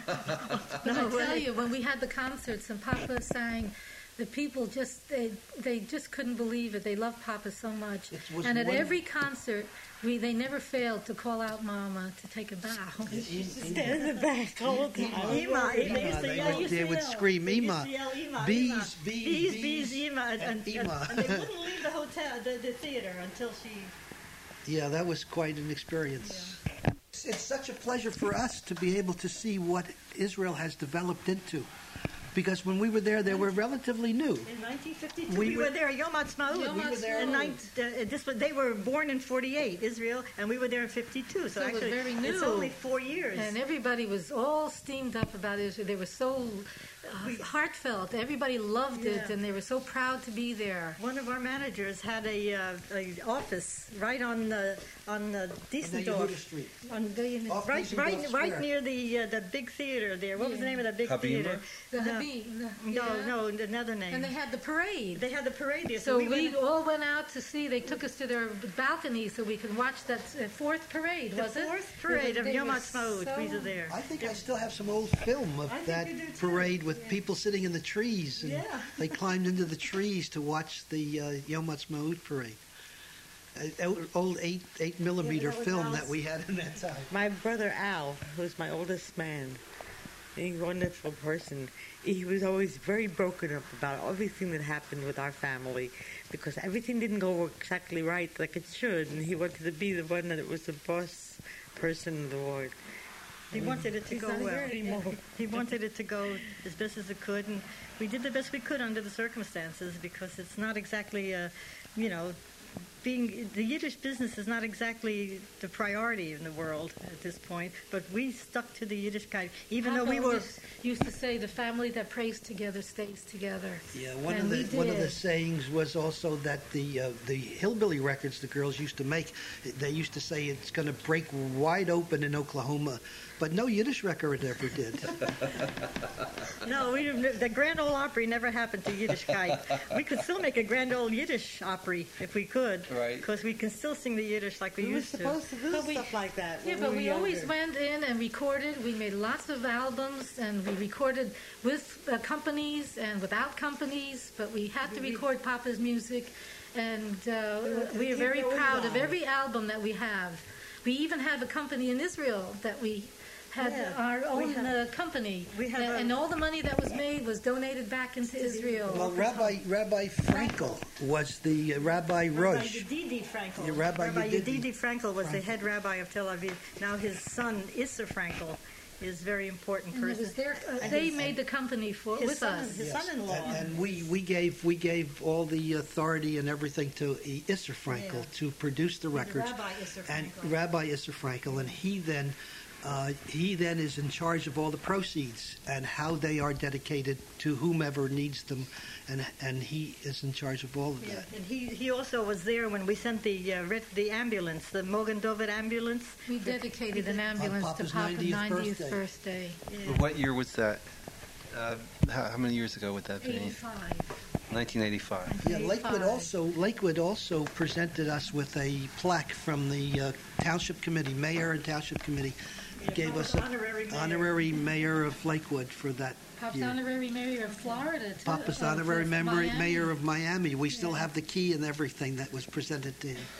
Speaker 5: But
Speaker 3: No
Speaker 5: I tell
Speaker 3: way.
Speaker 5: you, when we had the concerts and Papa sang, the people just they they just couldn't believe it. They loved Papa so much.
Speaker 4: It was
Speaker 5: And at
Speaker 4: one-
Speaker 5: every concert, we they never failed to call out Mama to take a bow.
Speaker 3: Stand in the back all the time. Ima, Ima, they used to
Speaker 4: They
Speaker 3: yell.
Speaker 4: would-
Speaker 3: used to
Speaker 4: they would
Speaker 3: yell.
Speaker 4: scream,
Speaker 3: They used
Speaker 4: Ima.
Speaker 3: to yell, Ima,
Speaker 4: Bees,
Speaker 3: Ima.
Speaker 4: bees,
Speaker 3: bees,
Speaker 4: bees,
Speaker 3: bees, Ima, and, and,
Speaker 4: and Ima.
Speaker 3: and they wouldn't leave the hotel, the, the theater until she.
Speaker 4: Yeah, that was quite an experience. It's, it's such a pleasure for us to be able to see what Israel has developed into. Because when we were there, they were relatively new.
Speaker 3: In nineteen fifty-two,
Speaker 4: We
Speaker 3: we,
Speaker 4: were-
Speaker 3: were there. Yom Ha'atzmaut.
Speaker 5: Yom
Speaker 3: We were there in
Speaker 5: Ha'atzmaut.
Speaker 3: nine, uh, this was, they were born in forty-eight, Israel, and we were there in fifty-two. So,
Speaker 5: So it was
Speaker 3: actually,
Speaker 5: very
Speaker 3: it's
Speaker 5: new.
Speaker 3: only four years.
Speaker 5: And everybody was all steamed up about Israel. They were so uh, heartfelt. Everybody loved it,
Speaker 3: Yeah.
Speaker 5: and they were so proud to be there.
Speaker 3: One of our managers had a, uh, a office right on the on the
Speaker 4: On the
Speaker 3: Diesendorf.
Speaker 4: Yehuda Street.
Speaker 3: On the,
Speaker 4: Off
Speaker 3: right,
Speaker 4: Diesendorf
Speaker 3: right,
Speaker 4: Square.
Speaker 3: right near the uh, the big theater there. What was the
Speaker 5: Yeah.
Speaker 3: name of that big
Speaker 8: Habima?
Speaker 3: theater?
Speaker 5: The
Speaker 3: No.
Speaker 5: Habib, the-
Speaker 3: No,
Speaker 5: yeah.
Speaker 3: no, another name.
Speaker 5: And they had the parade.
Speaker 3: They had the parade there,
Speaker 5: So
Speaker 3: so, we,
Speaker 5: we
Speaker 3: went.
Speaker 5: all went out to see. They took us to their balcony so we could watch that uh, fourth parade.
Speaker 3: The
Speaker 5: was it?
Speaker 3: fourth
Speaker 5: They
Speaker 3: parade
Speaker 5: were-
Speaker 3: of
Speaker 5: they
Speaker 3: Yom
Speaker 5: were
Speaker 3: Ha'atzmaut.
Speaker 5: so-
Speaker 3: We were there.
Speaker 4: I think I still have some old film of
Speaker 3: I think
Speaker 4: that
Speaker 3: you do too.
Speaker 4: parade with
Speaker 3: Yeah.
Speaker 4: people sitting in the trees. And
Speaker 3: Yeah.
Speaker 4: they climbed into the trees to watch the uh, Yom Ha'atzmaut parade. Uh, old eight eight millimeter
Speaker 3: that was
Speaker 4: film
Speaker 3: Alice.
Speaker 4: that we had in that time.
Speaker 2: My brother Al, who's my oldest man, he's a wonderful person. He was always very broken up about everything that happened with our family because everything didn't go exactly right like it should, and he wanted to be the one that was the boss person in the ward.
Speaker 3: He wanted it to
Speaker 2: He's
Speaker 3: go
Speaker 2: not
Speaker 3: well.
Speaker 2: here anymore.
Speaker 3: He wanted it to go as best as it could, and we did the best we could under the circumstances because it's not exactly, uh, you know, being the Yiddish business is not exactly the priority in the world at this point. But we stuck to the Yiddishkeit, even though we
Speaker 5: Papa
Speaker 3: were.
Speaker 5: used- used to say, "The family that prays together stays together."
Speaker 4: Yeah, one
Speaker 5: And
Speaker 4: of the
Speaker 5: we
Speaker 4: one of the
Speaker 5: did.
Speaker 4: sayings was also that the uh, the hillbilly records the girls used to make, they used to say it's going to break wide open in Oklahoma, but no Yiddish record ever did.
Speaker 3: No, we didn't, the Grand Ole Opry never happened to Yiddishkeit. We could still make a Grand Ole Yiddish Opry if we could,
Speaker 8: Right.
Speaker 3: because we can still sing the Yiddish like we,
Speaker 2: We were
Speaker 3: used to.
Speaker 2: supposed to do
Speaker 5: But we-
Speaker 2: stuff like that.
Speaker 5: Yeah,
Speaker 2: when
Speaker 5: but
Speaker 2: we,
Speaker 5: we
Speaker 2: were
Speaker 5: always
Speaker 2: younger.
Speaker 5: went in and recorded. We made lots of albums, and we recorded with uh, companies and without companies. But we had to record Papa's music, and uh, we are very proud of every album that we have. We even have a company in Israel that we had
Speaker 3: Yeah,
Speaker 5: our
Speaker 3: we
Speaker 5: own
Speaker 3: have-
Speaker 5: uh, company,
Speaker 3: we have
Speaker 5: and,
Speaker 3: a-
Speaker 5: and all the money that was made was donated back into Israel.
Speaker 4: Well, Rabbi Rabbi Frankel was the uh, Rabbi
Speaker 3: Rabbi
Speaker 4: Rosh.
Speaker 3: Yedidi Frankel.
Speaker 4: Yeah, Rabbi Yedidi.
Speaker 3: Yedidi Frankel was the head rabbi of Tel Aviv. Now his son, Isser Frankel, is a very important
Speaker 5: And it
Speaker 3: person.
Speaker 5: was their, uh,
Speaker 3: And
Speaker 5: they
Speaker 3: his-
Speaker 5: made the company for
Speaker 3: his
Speaker 5: with
Speaker 3: son,
Speaker 5: us.
Speaker 3: his
Speaker 4: Yes.
Speaker 3: son-in-law.
Speaker 4: And, and we, we gave we gave all the authority and everything to Isser Frankel
Speaker 3: Yeah.
Speaker 4: to produce the records.
Speaker 3: Rabbi Isser
Speaker 4: and
Speaker 3: Frankel.
Speaker 4: Rabbi Isser Frankel, and he then uh, he then is in charge of all the proceeds and how they are dedicated to whomever needs them, and and he is in charge of all of
Speaker 3: Yeah,
Speaker 4: that.
Speaker 3: and he, he also was there when we sent the uh, red, the ambulance, the Mogen David ambulance.
Speaker 5: We dedicated an ambulance to
Speaker 4: Papa's
Speaker 5: Papa's
Speaker 4: ninetieth
Speaker 5: ninetieth birthday.
Speaker 3: Yeah.
Speaker 6: What year was that? Uh, how, how many years ago would that be?
Speaker 5: eighty-five.
Speaker 6: nineteen eighty-five.
Speaker 4: Yeah, Lakewood
Speaker 5: eighty-five.
Speaker 4: also Lakewood also presented us with a plaque from the uh, township committee, mayor and township committee, gave us an
Speaker 3: Honorary mayor.
Speaker 4: honorary mayor of Lakewood for that
Speaker 5: Papa's
Speaker 4: year.
Speaker 5: honorary mayor of Florida. too,
Speaker 4: Papa's
Speaker 5: of-
Speaker 4: honorary
Speaker 5: of
Speaker 4: member,
Speaker 5: Miami.
Speaker 4: mayor of Miami. We still
Speaker 5: Yeah.
Speaker 4: have the key and everything that was presented to him.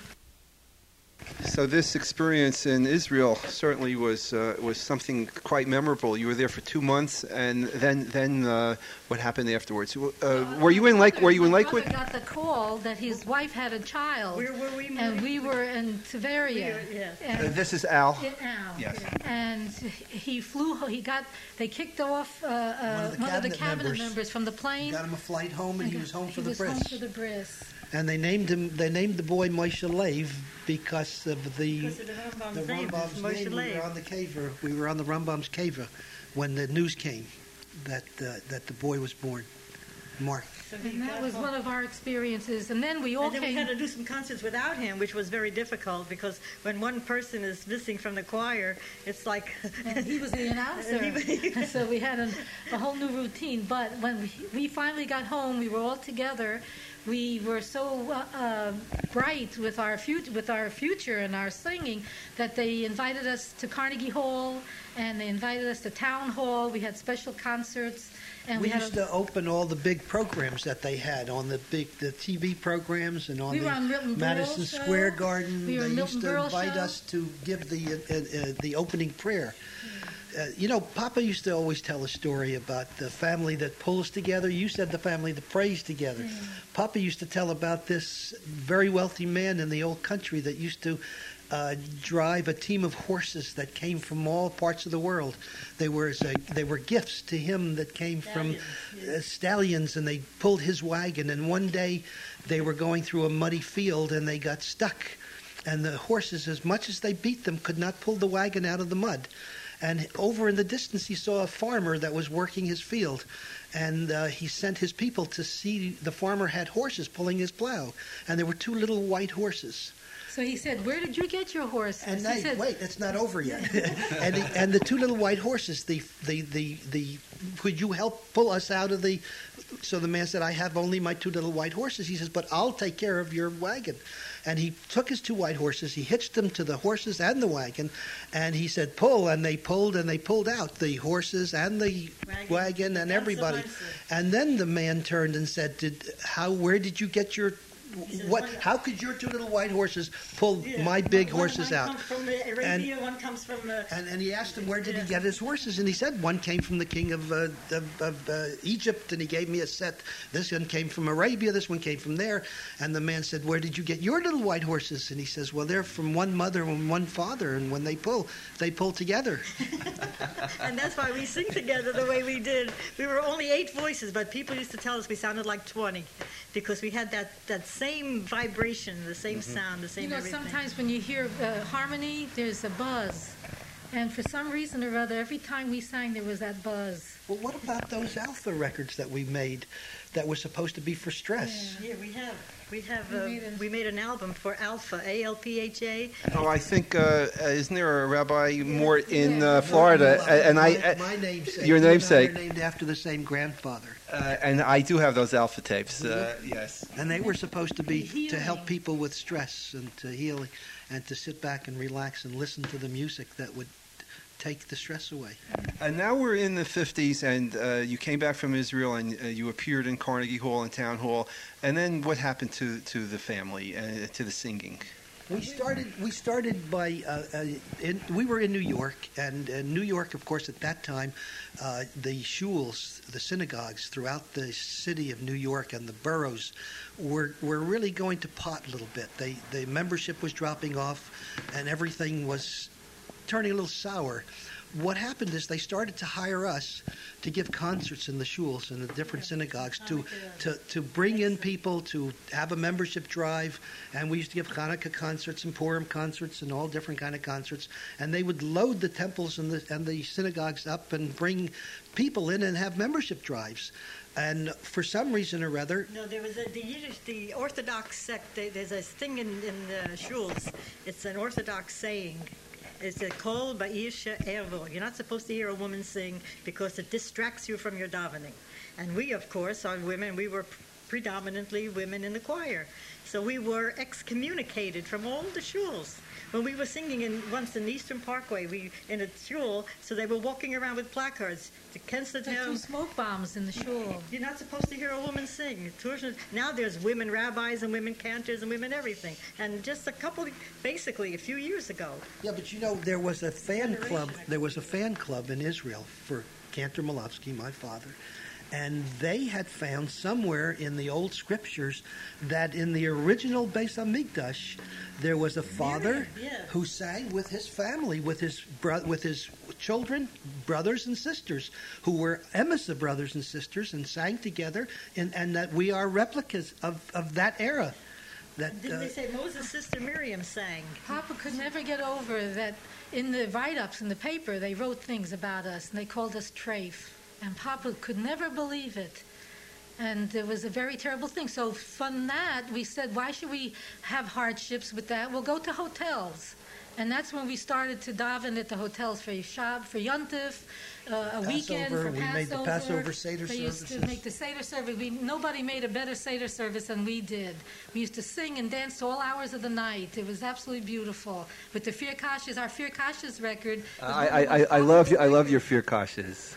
Speaker 6: So this experience in Israel certainly was uh, was something quite memorable. You were there for two months, and then then uh, what happened afterwards? Uh, were you in Lake? Were you in
Speaker 5: My
Speaker 6: Lakewood?
Speaker 5: brother got the call that his wife had a child,
Speaker 3: Where were we?
Speaker 5: and we were in Tveria.
Speaker 3: We were- yes.
Speaker 5: And-
Speaker 6: Uh, this is Al.
Speaker 5: in Al.
Speaker 6: Yes.
Speaker 5: And he flew. He got. They kicked off uh, uh,
Speaker 4: One of the cabinet members.
Speaker 5: members from the plane.
Speaker 4: Got him a flight home, and he was home for the
Speaker 5: He was home
Speaker 4: bris.
Speaker 5: for the bris.
Speaker 4: And they named him. They named the boy Moshe Lev because of the
Speaker 3: Because of the Rambam's
Speaker 4: the
Speaker 3: name,
Speaker 4: Rambam's
Speaker 3: Moshe
Speaker 4: name. We
Speaker 3: Lev.
Speaker 4: were on the caver. We were on the Rambam's caver when the news came that uh, that the boy was born. Mark.
Speaker 3: So he
Speaker 5: And that
Speaker 3: got
Speaker 5: was
Speaker 3: home.
Speaker 5: one of our experiences. And then we all
Speaker 3: And then we
Speaker 5: came.
Speaker 3: had to do some concerts without him, which was very difficult because when one person is missing from the choir, it's like
Speaker 5: And he was the announcer, so we had a, a whole new routine. But when we, we finally got home, we were all together. We were so uh, uh, bright with our future, with our future and our singing, that they invited us to Carnegie Hall, and they invited us to Town Hall. We had special concerts, and
Speaker 4: we
Speaker 5: we, had
Speaker 4: used
Speaker 5: a,
Speaker 4: to open all the big programs that they had on the big the T V programs and on
Speaker 5: We
Speaker 4: the
Speaker 5: were on Milton
Speaker 4: Madison
Speaker 5: Berle show.
Speaker 4: Square Garden.
Speaker 5: We were
Speaker 4: they
Speaker 5: Milton
Speaker 4: used to
Speaker 5: Berle
Speaker 4: invite
Speaker 5: show.
Speaker 4: us to give the uh, uh, uh, the opening prayer. Uh, you know, Papa used to always tell a story about the family that pulls together. You said the family that prays together. Papa used to tell about this very wealthy man in the old country that used to uh, drive a team of horses that came from all parts of the world. They were as a, they were gifts to him that came from uh, stallions, and they pulled his wagon. And one day they were going through a muddy field and they got stuck. And the horses, as much as they beat them, could not pull the wagon out of the mud. And over in the distance, he saw a farmer that was working his field. And uh, he sent his people to see the farmer had horses pulling his plow. And there were two little white horses.
Speaker 5: so he said, "Where did you get your horses?"
Speaker 4: And
Speaker 5: he
Speaker 4: they,
Speaker 5: said,
Speaker 4: wait, it's not over yet. and, the, and the two little white horses, the, the, the, the, could you help pull us out of the... So the man said, I have only my two little white horses. He says, but I'll take care of your wagon. And he took his two white horses, he hitched them to the horses and the wagon, and he said, pull, and they pulled, and they pulled out the horses and the wagon, wagon and
Speaker 3: That's the
Speaker 4: everybody.
Speaker 3: mindset.
Speaker 4: And then the man turned and said, "Did how? Where did you get your...
Speaker 3: said,
Speaker 4: What?
Speaker 3: "One-
Speaker 4: How could your two little white horses pull
Speaker 3: Yeah.
Speaker 4: my big
Speaker 3: One-
Speaker 4: horses
Speaker 3: one
Speaker 4: out?"
Speaker 3: comes from uh, Arabia, one comes from uh,
Speaker 4: And, and he asked him, where did he
Speaker 3: Yeah.
Speaker 4: get his horses? And he said, one came from the king of, uh, of, of uh, Egypt, and he gave me a set. This one came from Arabia, this one came from there. And the man said, where did you get your little white horses? And he says, well, they're from one mother and one father, and when they pull, they pull together.
Speaker 3: and that's why we sing together the way we did. We were only eight voices, but people used to tell us we sounded like twenty because we had that, that same vibration, the same sound, the same
Speaker 5: You know,
Speaker 3: everything.
Speaker 5: sometimes when you hear uh, harmony, there's a buzz. And for some reason or other, every time we sang, there was that buzz.
Speaker 4: Well, what about those Alpha records that we made that were supposed to be for stress?
Speaker 3: Yeah, we have. We have.
Speaker 5: We
Speaker 3: Uh,
Speaker 5: made a-
Speaker 3: we made an album for Alpha, A L P H A.
Speaker 6: Oh, I think uh, isn't there a Rabbi Mort in
Speaker 5: Yeah.
Speaker 6: uh, Florida?
Speaker 4: My-
Speaker 6: and I,
Speaker 4: my,
Speaker 6: uh,
Speaker 4: my namesake.
Speaker 6: your
Speaker 4: You and I
Speaker 6: namesake.
Speaker 4: are named after the same grandfather.
Speaker 6: uh, and I do have those alpha tapes. Uh, yes.
Speaker 4: And they were supposed to be to help
Speaker 5: Healing.
Speaker 4: people with stress and to heal and to sit back and relax and listen to the music that would take the stress away.
Speaker 6: And now we're in the fifties, and uh, you came back from Israel, and uh, you appeared in Carnegie Hall and Town Hall. And then what happened to, to the family, uh, to the singing?
Speaker 4: We started. We started by. Uh, uh, in, we were in New York, and uh, New York, of course, at that time, uh, the shuls, the synagogues throughout the city of New York and the boroughs, were were really going to pot a little bit. They the membership was dropping off, and everything was turning a little sour. What happened is they started to hire us to give concerts in the shuls and the different synagogues to, to, to bring in people, to have a membership drive. And we used to give Hanukkah concerts and Purim concerts and all different kind of concerts. And they would load the temples and the, and the synagogues up and bring people in and have membership drives. And for some reason or other...
Speaker 3: No, there was a, the Yiddish, the Orthodox sect, they, there's a thing in, in the shuls. It's an Orthodox saying. It's a kol ba'isha ervo. You're not supposed to hear a woman sing because it distracts you from your davening. And we, of course, are women. We were predominantly women in the choir. So we were excommunicated from all the shuls. When we were singing in once in Eastern Parkway, we in a shul, so they were walking around with placards. To Kensington,
Speaker 5: They threw smoke bombs in the shul.
Speaker 3: You're not supposed to hear a woman sing. Now there's women rabbis and women cantors and women everything. And just a couple, basically, a few years ago.
Speaker 4: Yeah, but you know, there was a fan club. There was a fan club in Israel for Cantor Malofsky, my father. And they had found somewhere in the old scriptures that in the original Beis Hamikdash, there was a father
Speaker 3: yeah.
Speaker 4: who sang with his family, with his bro- with his children, brothers and sisters, who were Emesa brothers and sisters, and sang together, and, and that we are replicas of, of that era. That,
Speaker 3: Didn't
Speaker 4: uh,
Speaker 3: they say Moses' sister Miriam sang?
Speaker 5: Papa could never get over that in the write-ups in the paper, they wrote things about us, and they called us treif. And Papa could never believe it. And it was a very terrible thing. So from that, we said, why should we have hardships with that? We'll go to hotels. And that's when we started to daven at the hotels for Shab, for Yontif, uh, a
Speaker 4: Passover,
Speaker 5: weekend for
Speaker 4: we
Speaker 5: Passover.
Speaker 4: made the Passover Seder
Speaker 5: They used
Speaker 4: services.
Speaker 5: to make the Seder service. We, nobody made a better Seder service than we did. We used to sing and dance all hours of the night. It was absolutely beautiful. With the Fir Kashas, our Fir Kashas record. was
Speaker 6: I,
Speaker 5: one
Speaker 6: I,
Speaker 5: of the
Speaker 6: I,
Speaker 5: most
Speaker 6: I love you. I
Speaker 5: powerful
Speaker 6: love your
Speaker 5: records.
Speaker 6: fear cautious.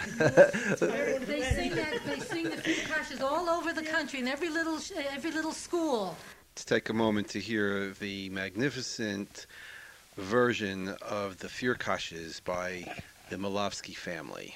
Speaker 5: They sing that. They sing the Fir Kashas all over the country in every little every little school.
Speaker 8: Let's take a moment to hear the magnificent version of the Firkashes by the Malofsky family.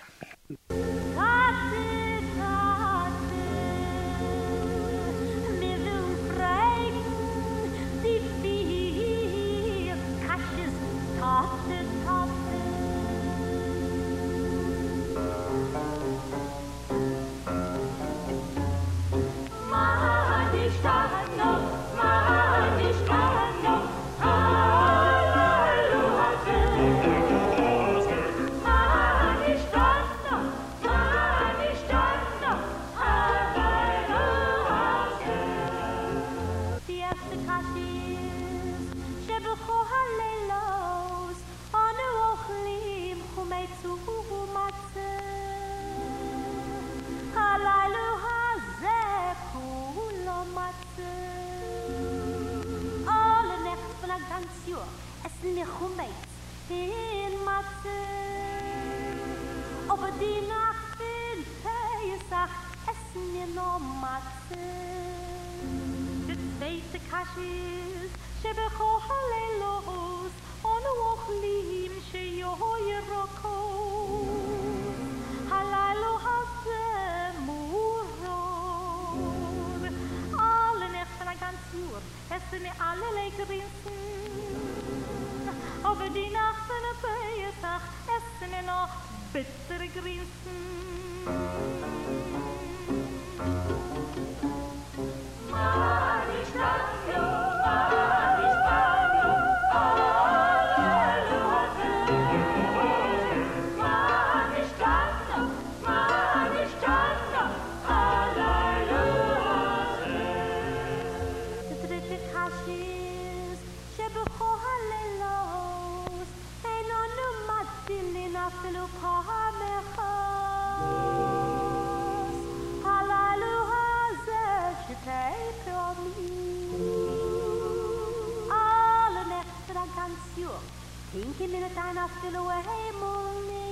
Speaker 9: Aber die Nacht in Pesach essen wir noch Matze. Die zweite Kaschis, שבכל הלילות אנו אוכלים שיוירקות. הלילה הזה מורור. Alle Nächte ein ganz Jahr essen wir alle Leckerbissen. Aber die Nacht in Pesach essen wir noch bittere Grinsen. Tinken in het aan afvullen hemel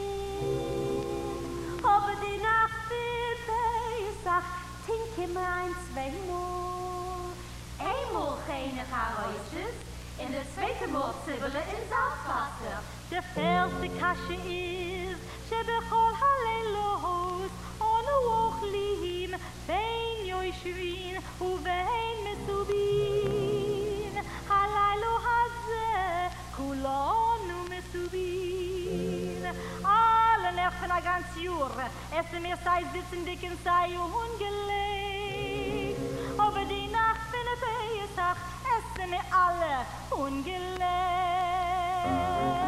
Speaker 9: niet. Aber die Nacht in Pesach tinken me ein, zweimal. Eenmaal geen Charoises, in de tweede moord zibbelen in zoutwasser.
Speaker 7: De verste kasje is, שבכל הלילות, אנו אוכלים בין יושבים ובין מסובין. הלילה הזה כולנו מסובין. Alle Nerven a ganz Jure, essen mir sei sitzen dicken sei ungelegt. Aber die Nacht bin a Pesach, essen mir alle ungelegt.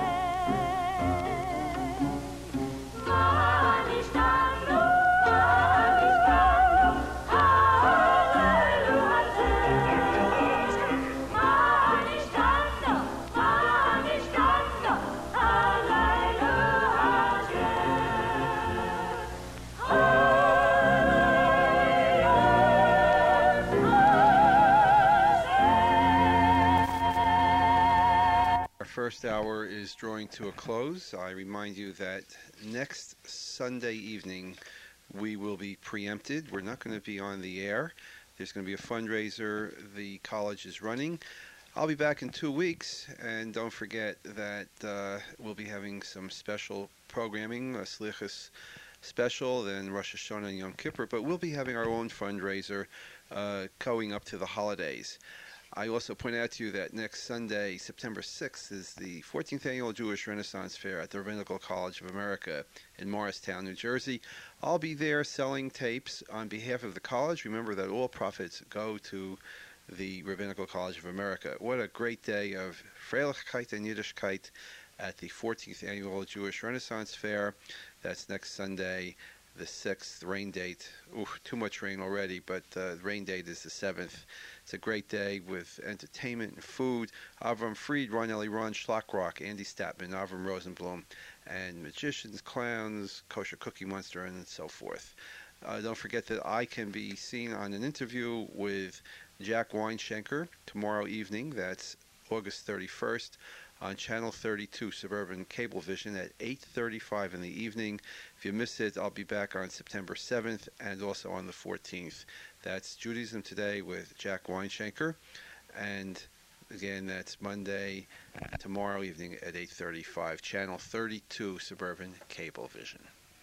Speaker 8: First hour is drawing to a close. I remind you that next Sunday evening we will be preempted. We're not going to be on the air. There's going to be a fundraiser the college is running. I'll be back in two weeks, and don't forget that uh, we'll be having some special programming, a Slichus special, then Rosh Hashanah and Yom Kippur, but we'll be having our own fundraiser uh, going up to the holidays. I also point out to you that next Sunday, September sixth, is the fourteenth Annual Jewish Renaissance Fair at the Rabbinical College of America in Morristown, New Jersey. I'll be there selling tapes on behalf of the college. Remember that all profits go to the Rabbinical College of America. What a great day of Freilichkeit and Yiddishkeit at the fourteenth Annual Jewish Renaissance Fair. That's next Sunday, the sixth, rain date. Ooh, too much rain already, but uh, the rain date is the seventh. It's a great day with entertainment and food. Avram Fried, Ron Eliron, Schlockrock, Andy Statman, Avram Rosenblum, and magicians, clowns, kosher cookie monster, and so forth. Uh, don't forget that I can be seen on an interview with Jack Weinschenker tomorrow evening. That's August thirty-first on Channel thirty-two Suburban Cablevision at eight thirty-five in the evening. If you miss it, I'll be back on September seventh and also on the fourteenth. That's Judaism Today with Jack Weinschenker. And again, that's Monday, tomorrow evening at eight thirty-five, Channel thirty-two Suburban Cablevision.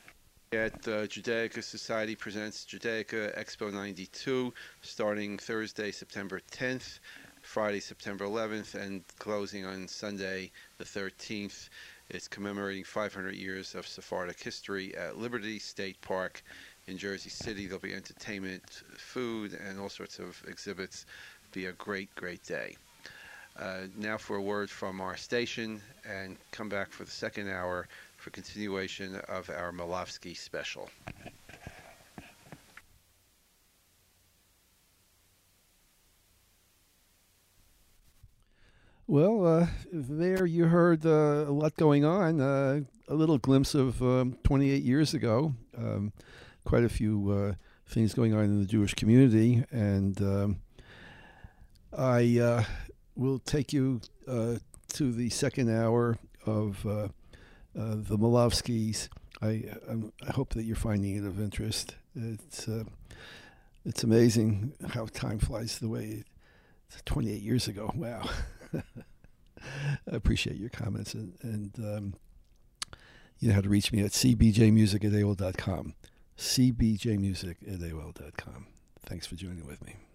Speaker 8: At uh, Judaica Society presents Judaica Expo ninety-two, starting Thursday, September tenth, Friday, September eleventh, and closing on Sunday, the thirteenth. It's commemorating five hundred years of Sephardic history at Liberty State Park in Jersey City. There'll be entertainment, food, and all sorts of exhibits. It'll be a great, great day. Uh, now for a word from our station, and come back for the second hour for continuation of our Malofsky special.
Speaker 1: Well, uh, there you heard uh, a lot going on. Uh, a little glimpse of um, twenty-eight years ago. Um, quite a few uh, things going on in the Jewish community. And um, I uh, will take you uh, to the second hour of uh, uh, the Malofskys. I, I'm, I hope that you're finding it of interest. It's, uh, it's amazing how time flies the way it, it's twenty-eight years ago. Wow. I appreciate your comments, and, and um, you know how to reach me at c b j music at a o l dot com. c b j music at a o l dot com. Thanks for joining with me.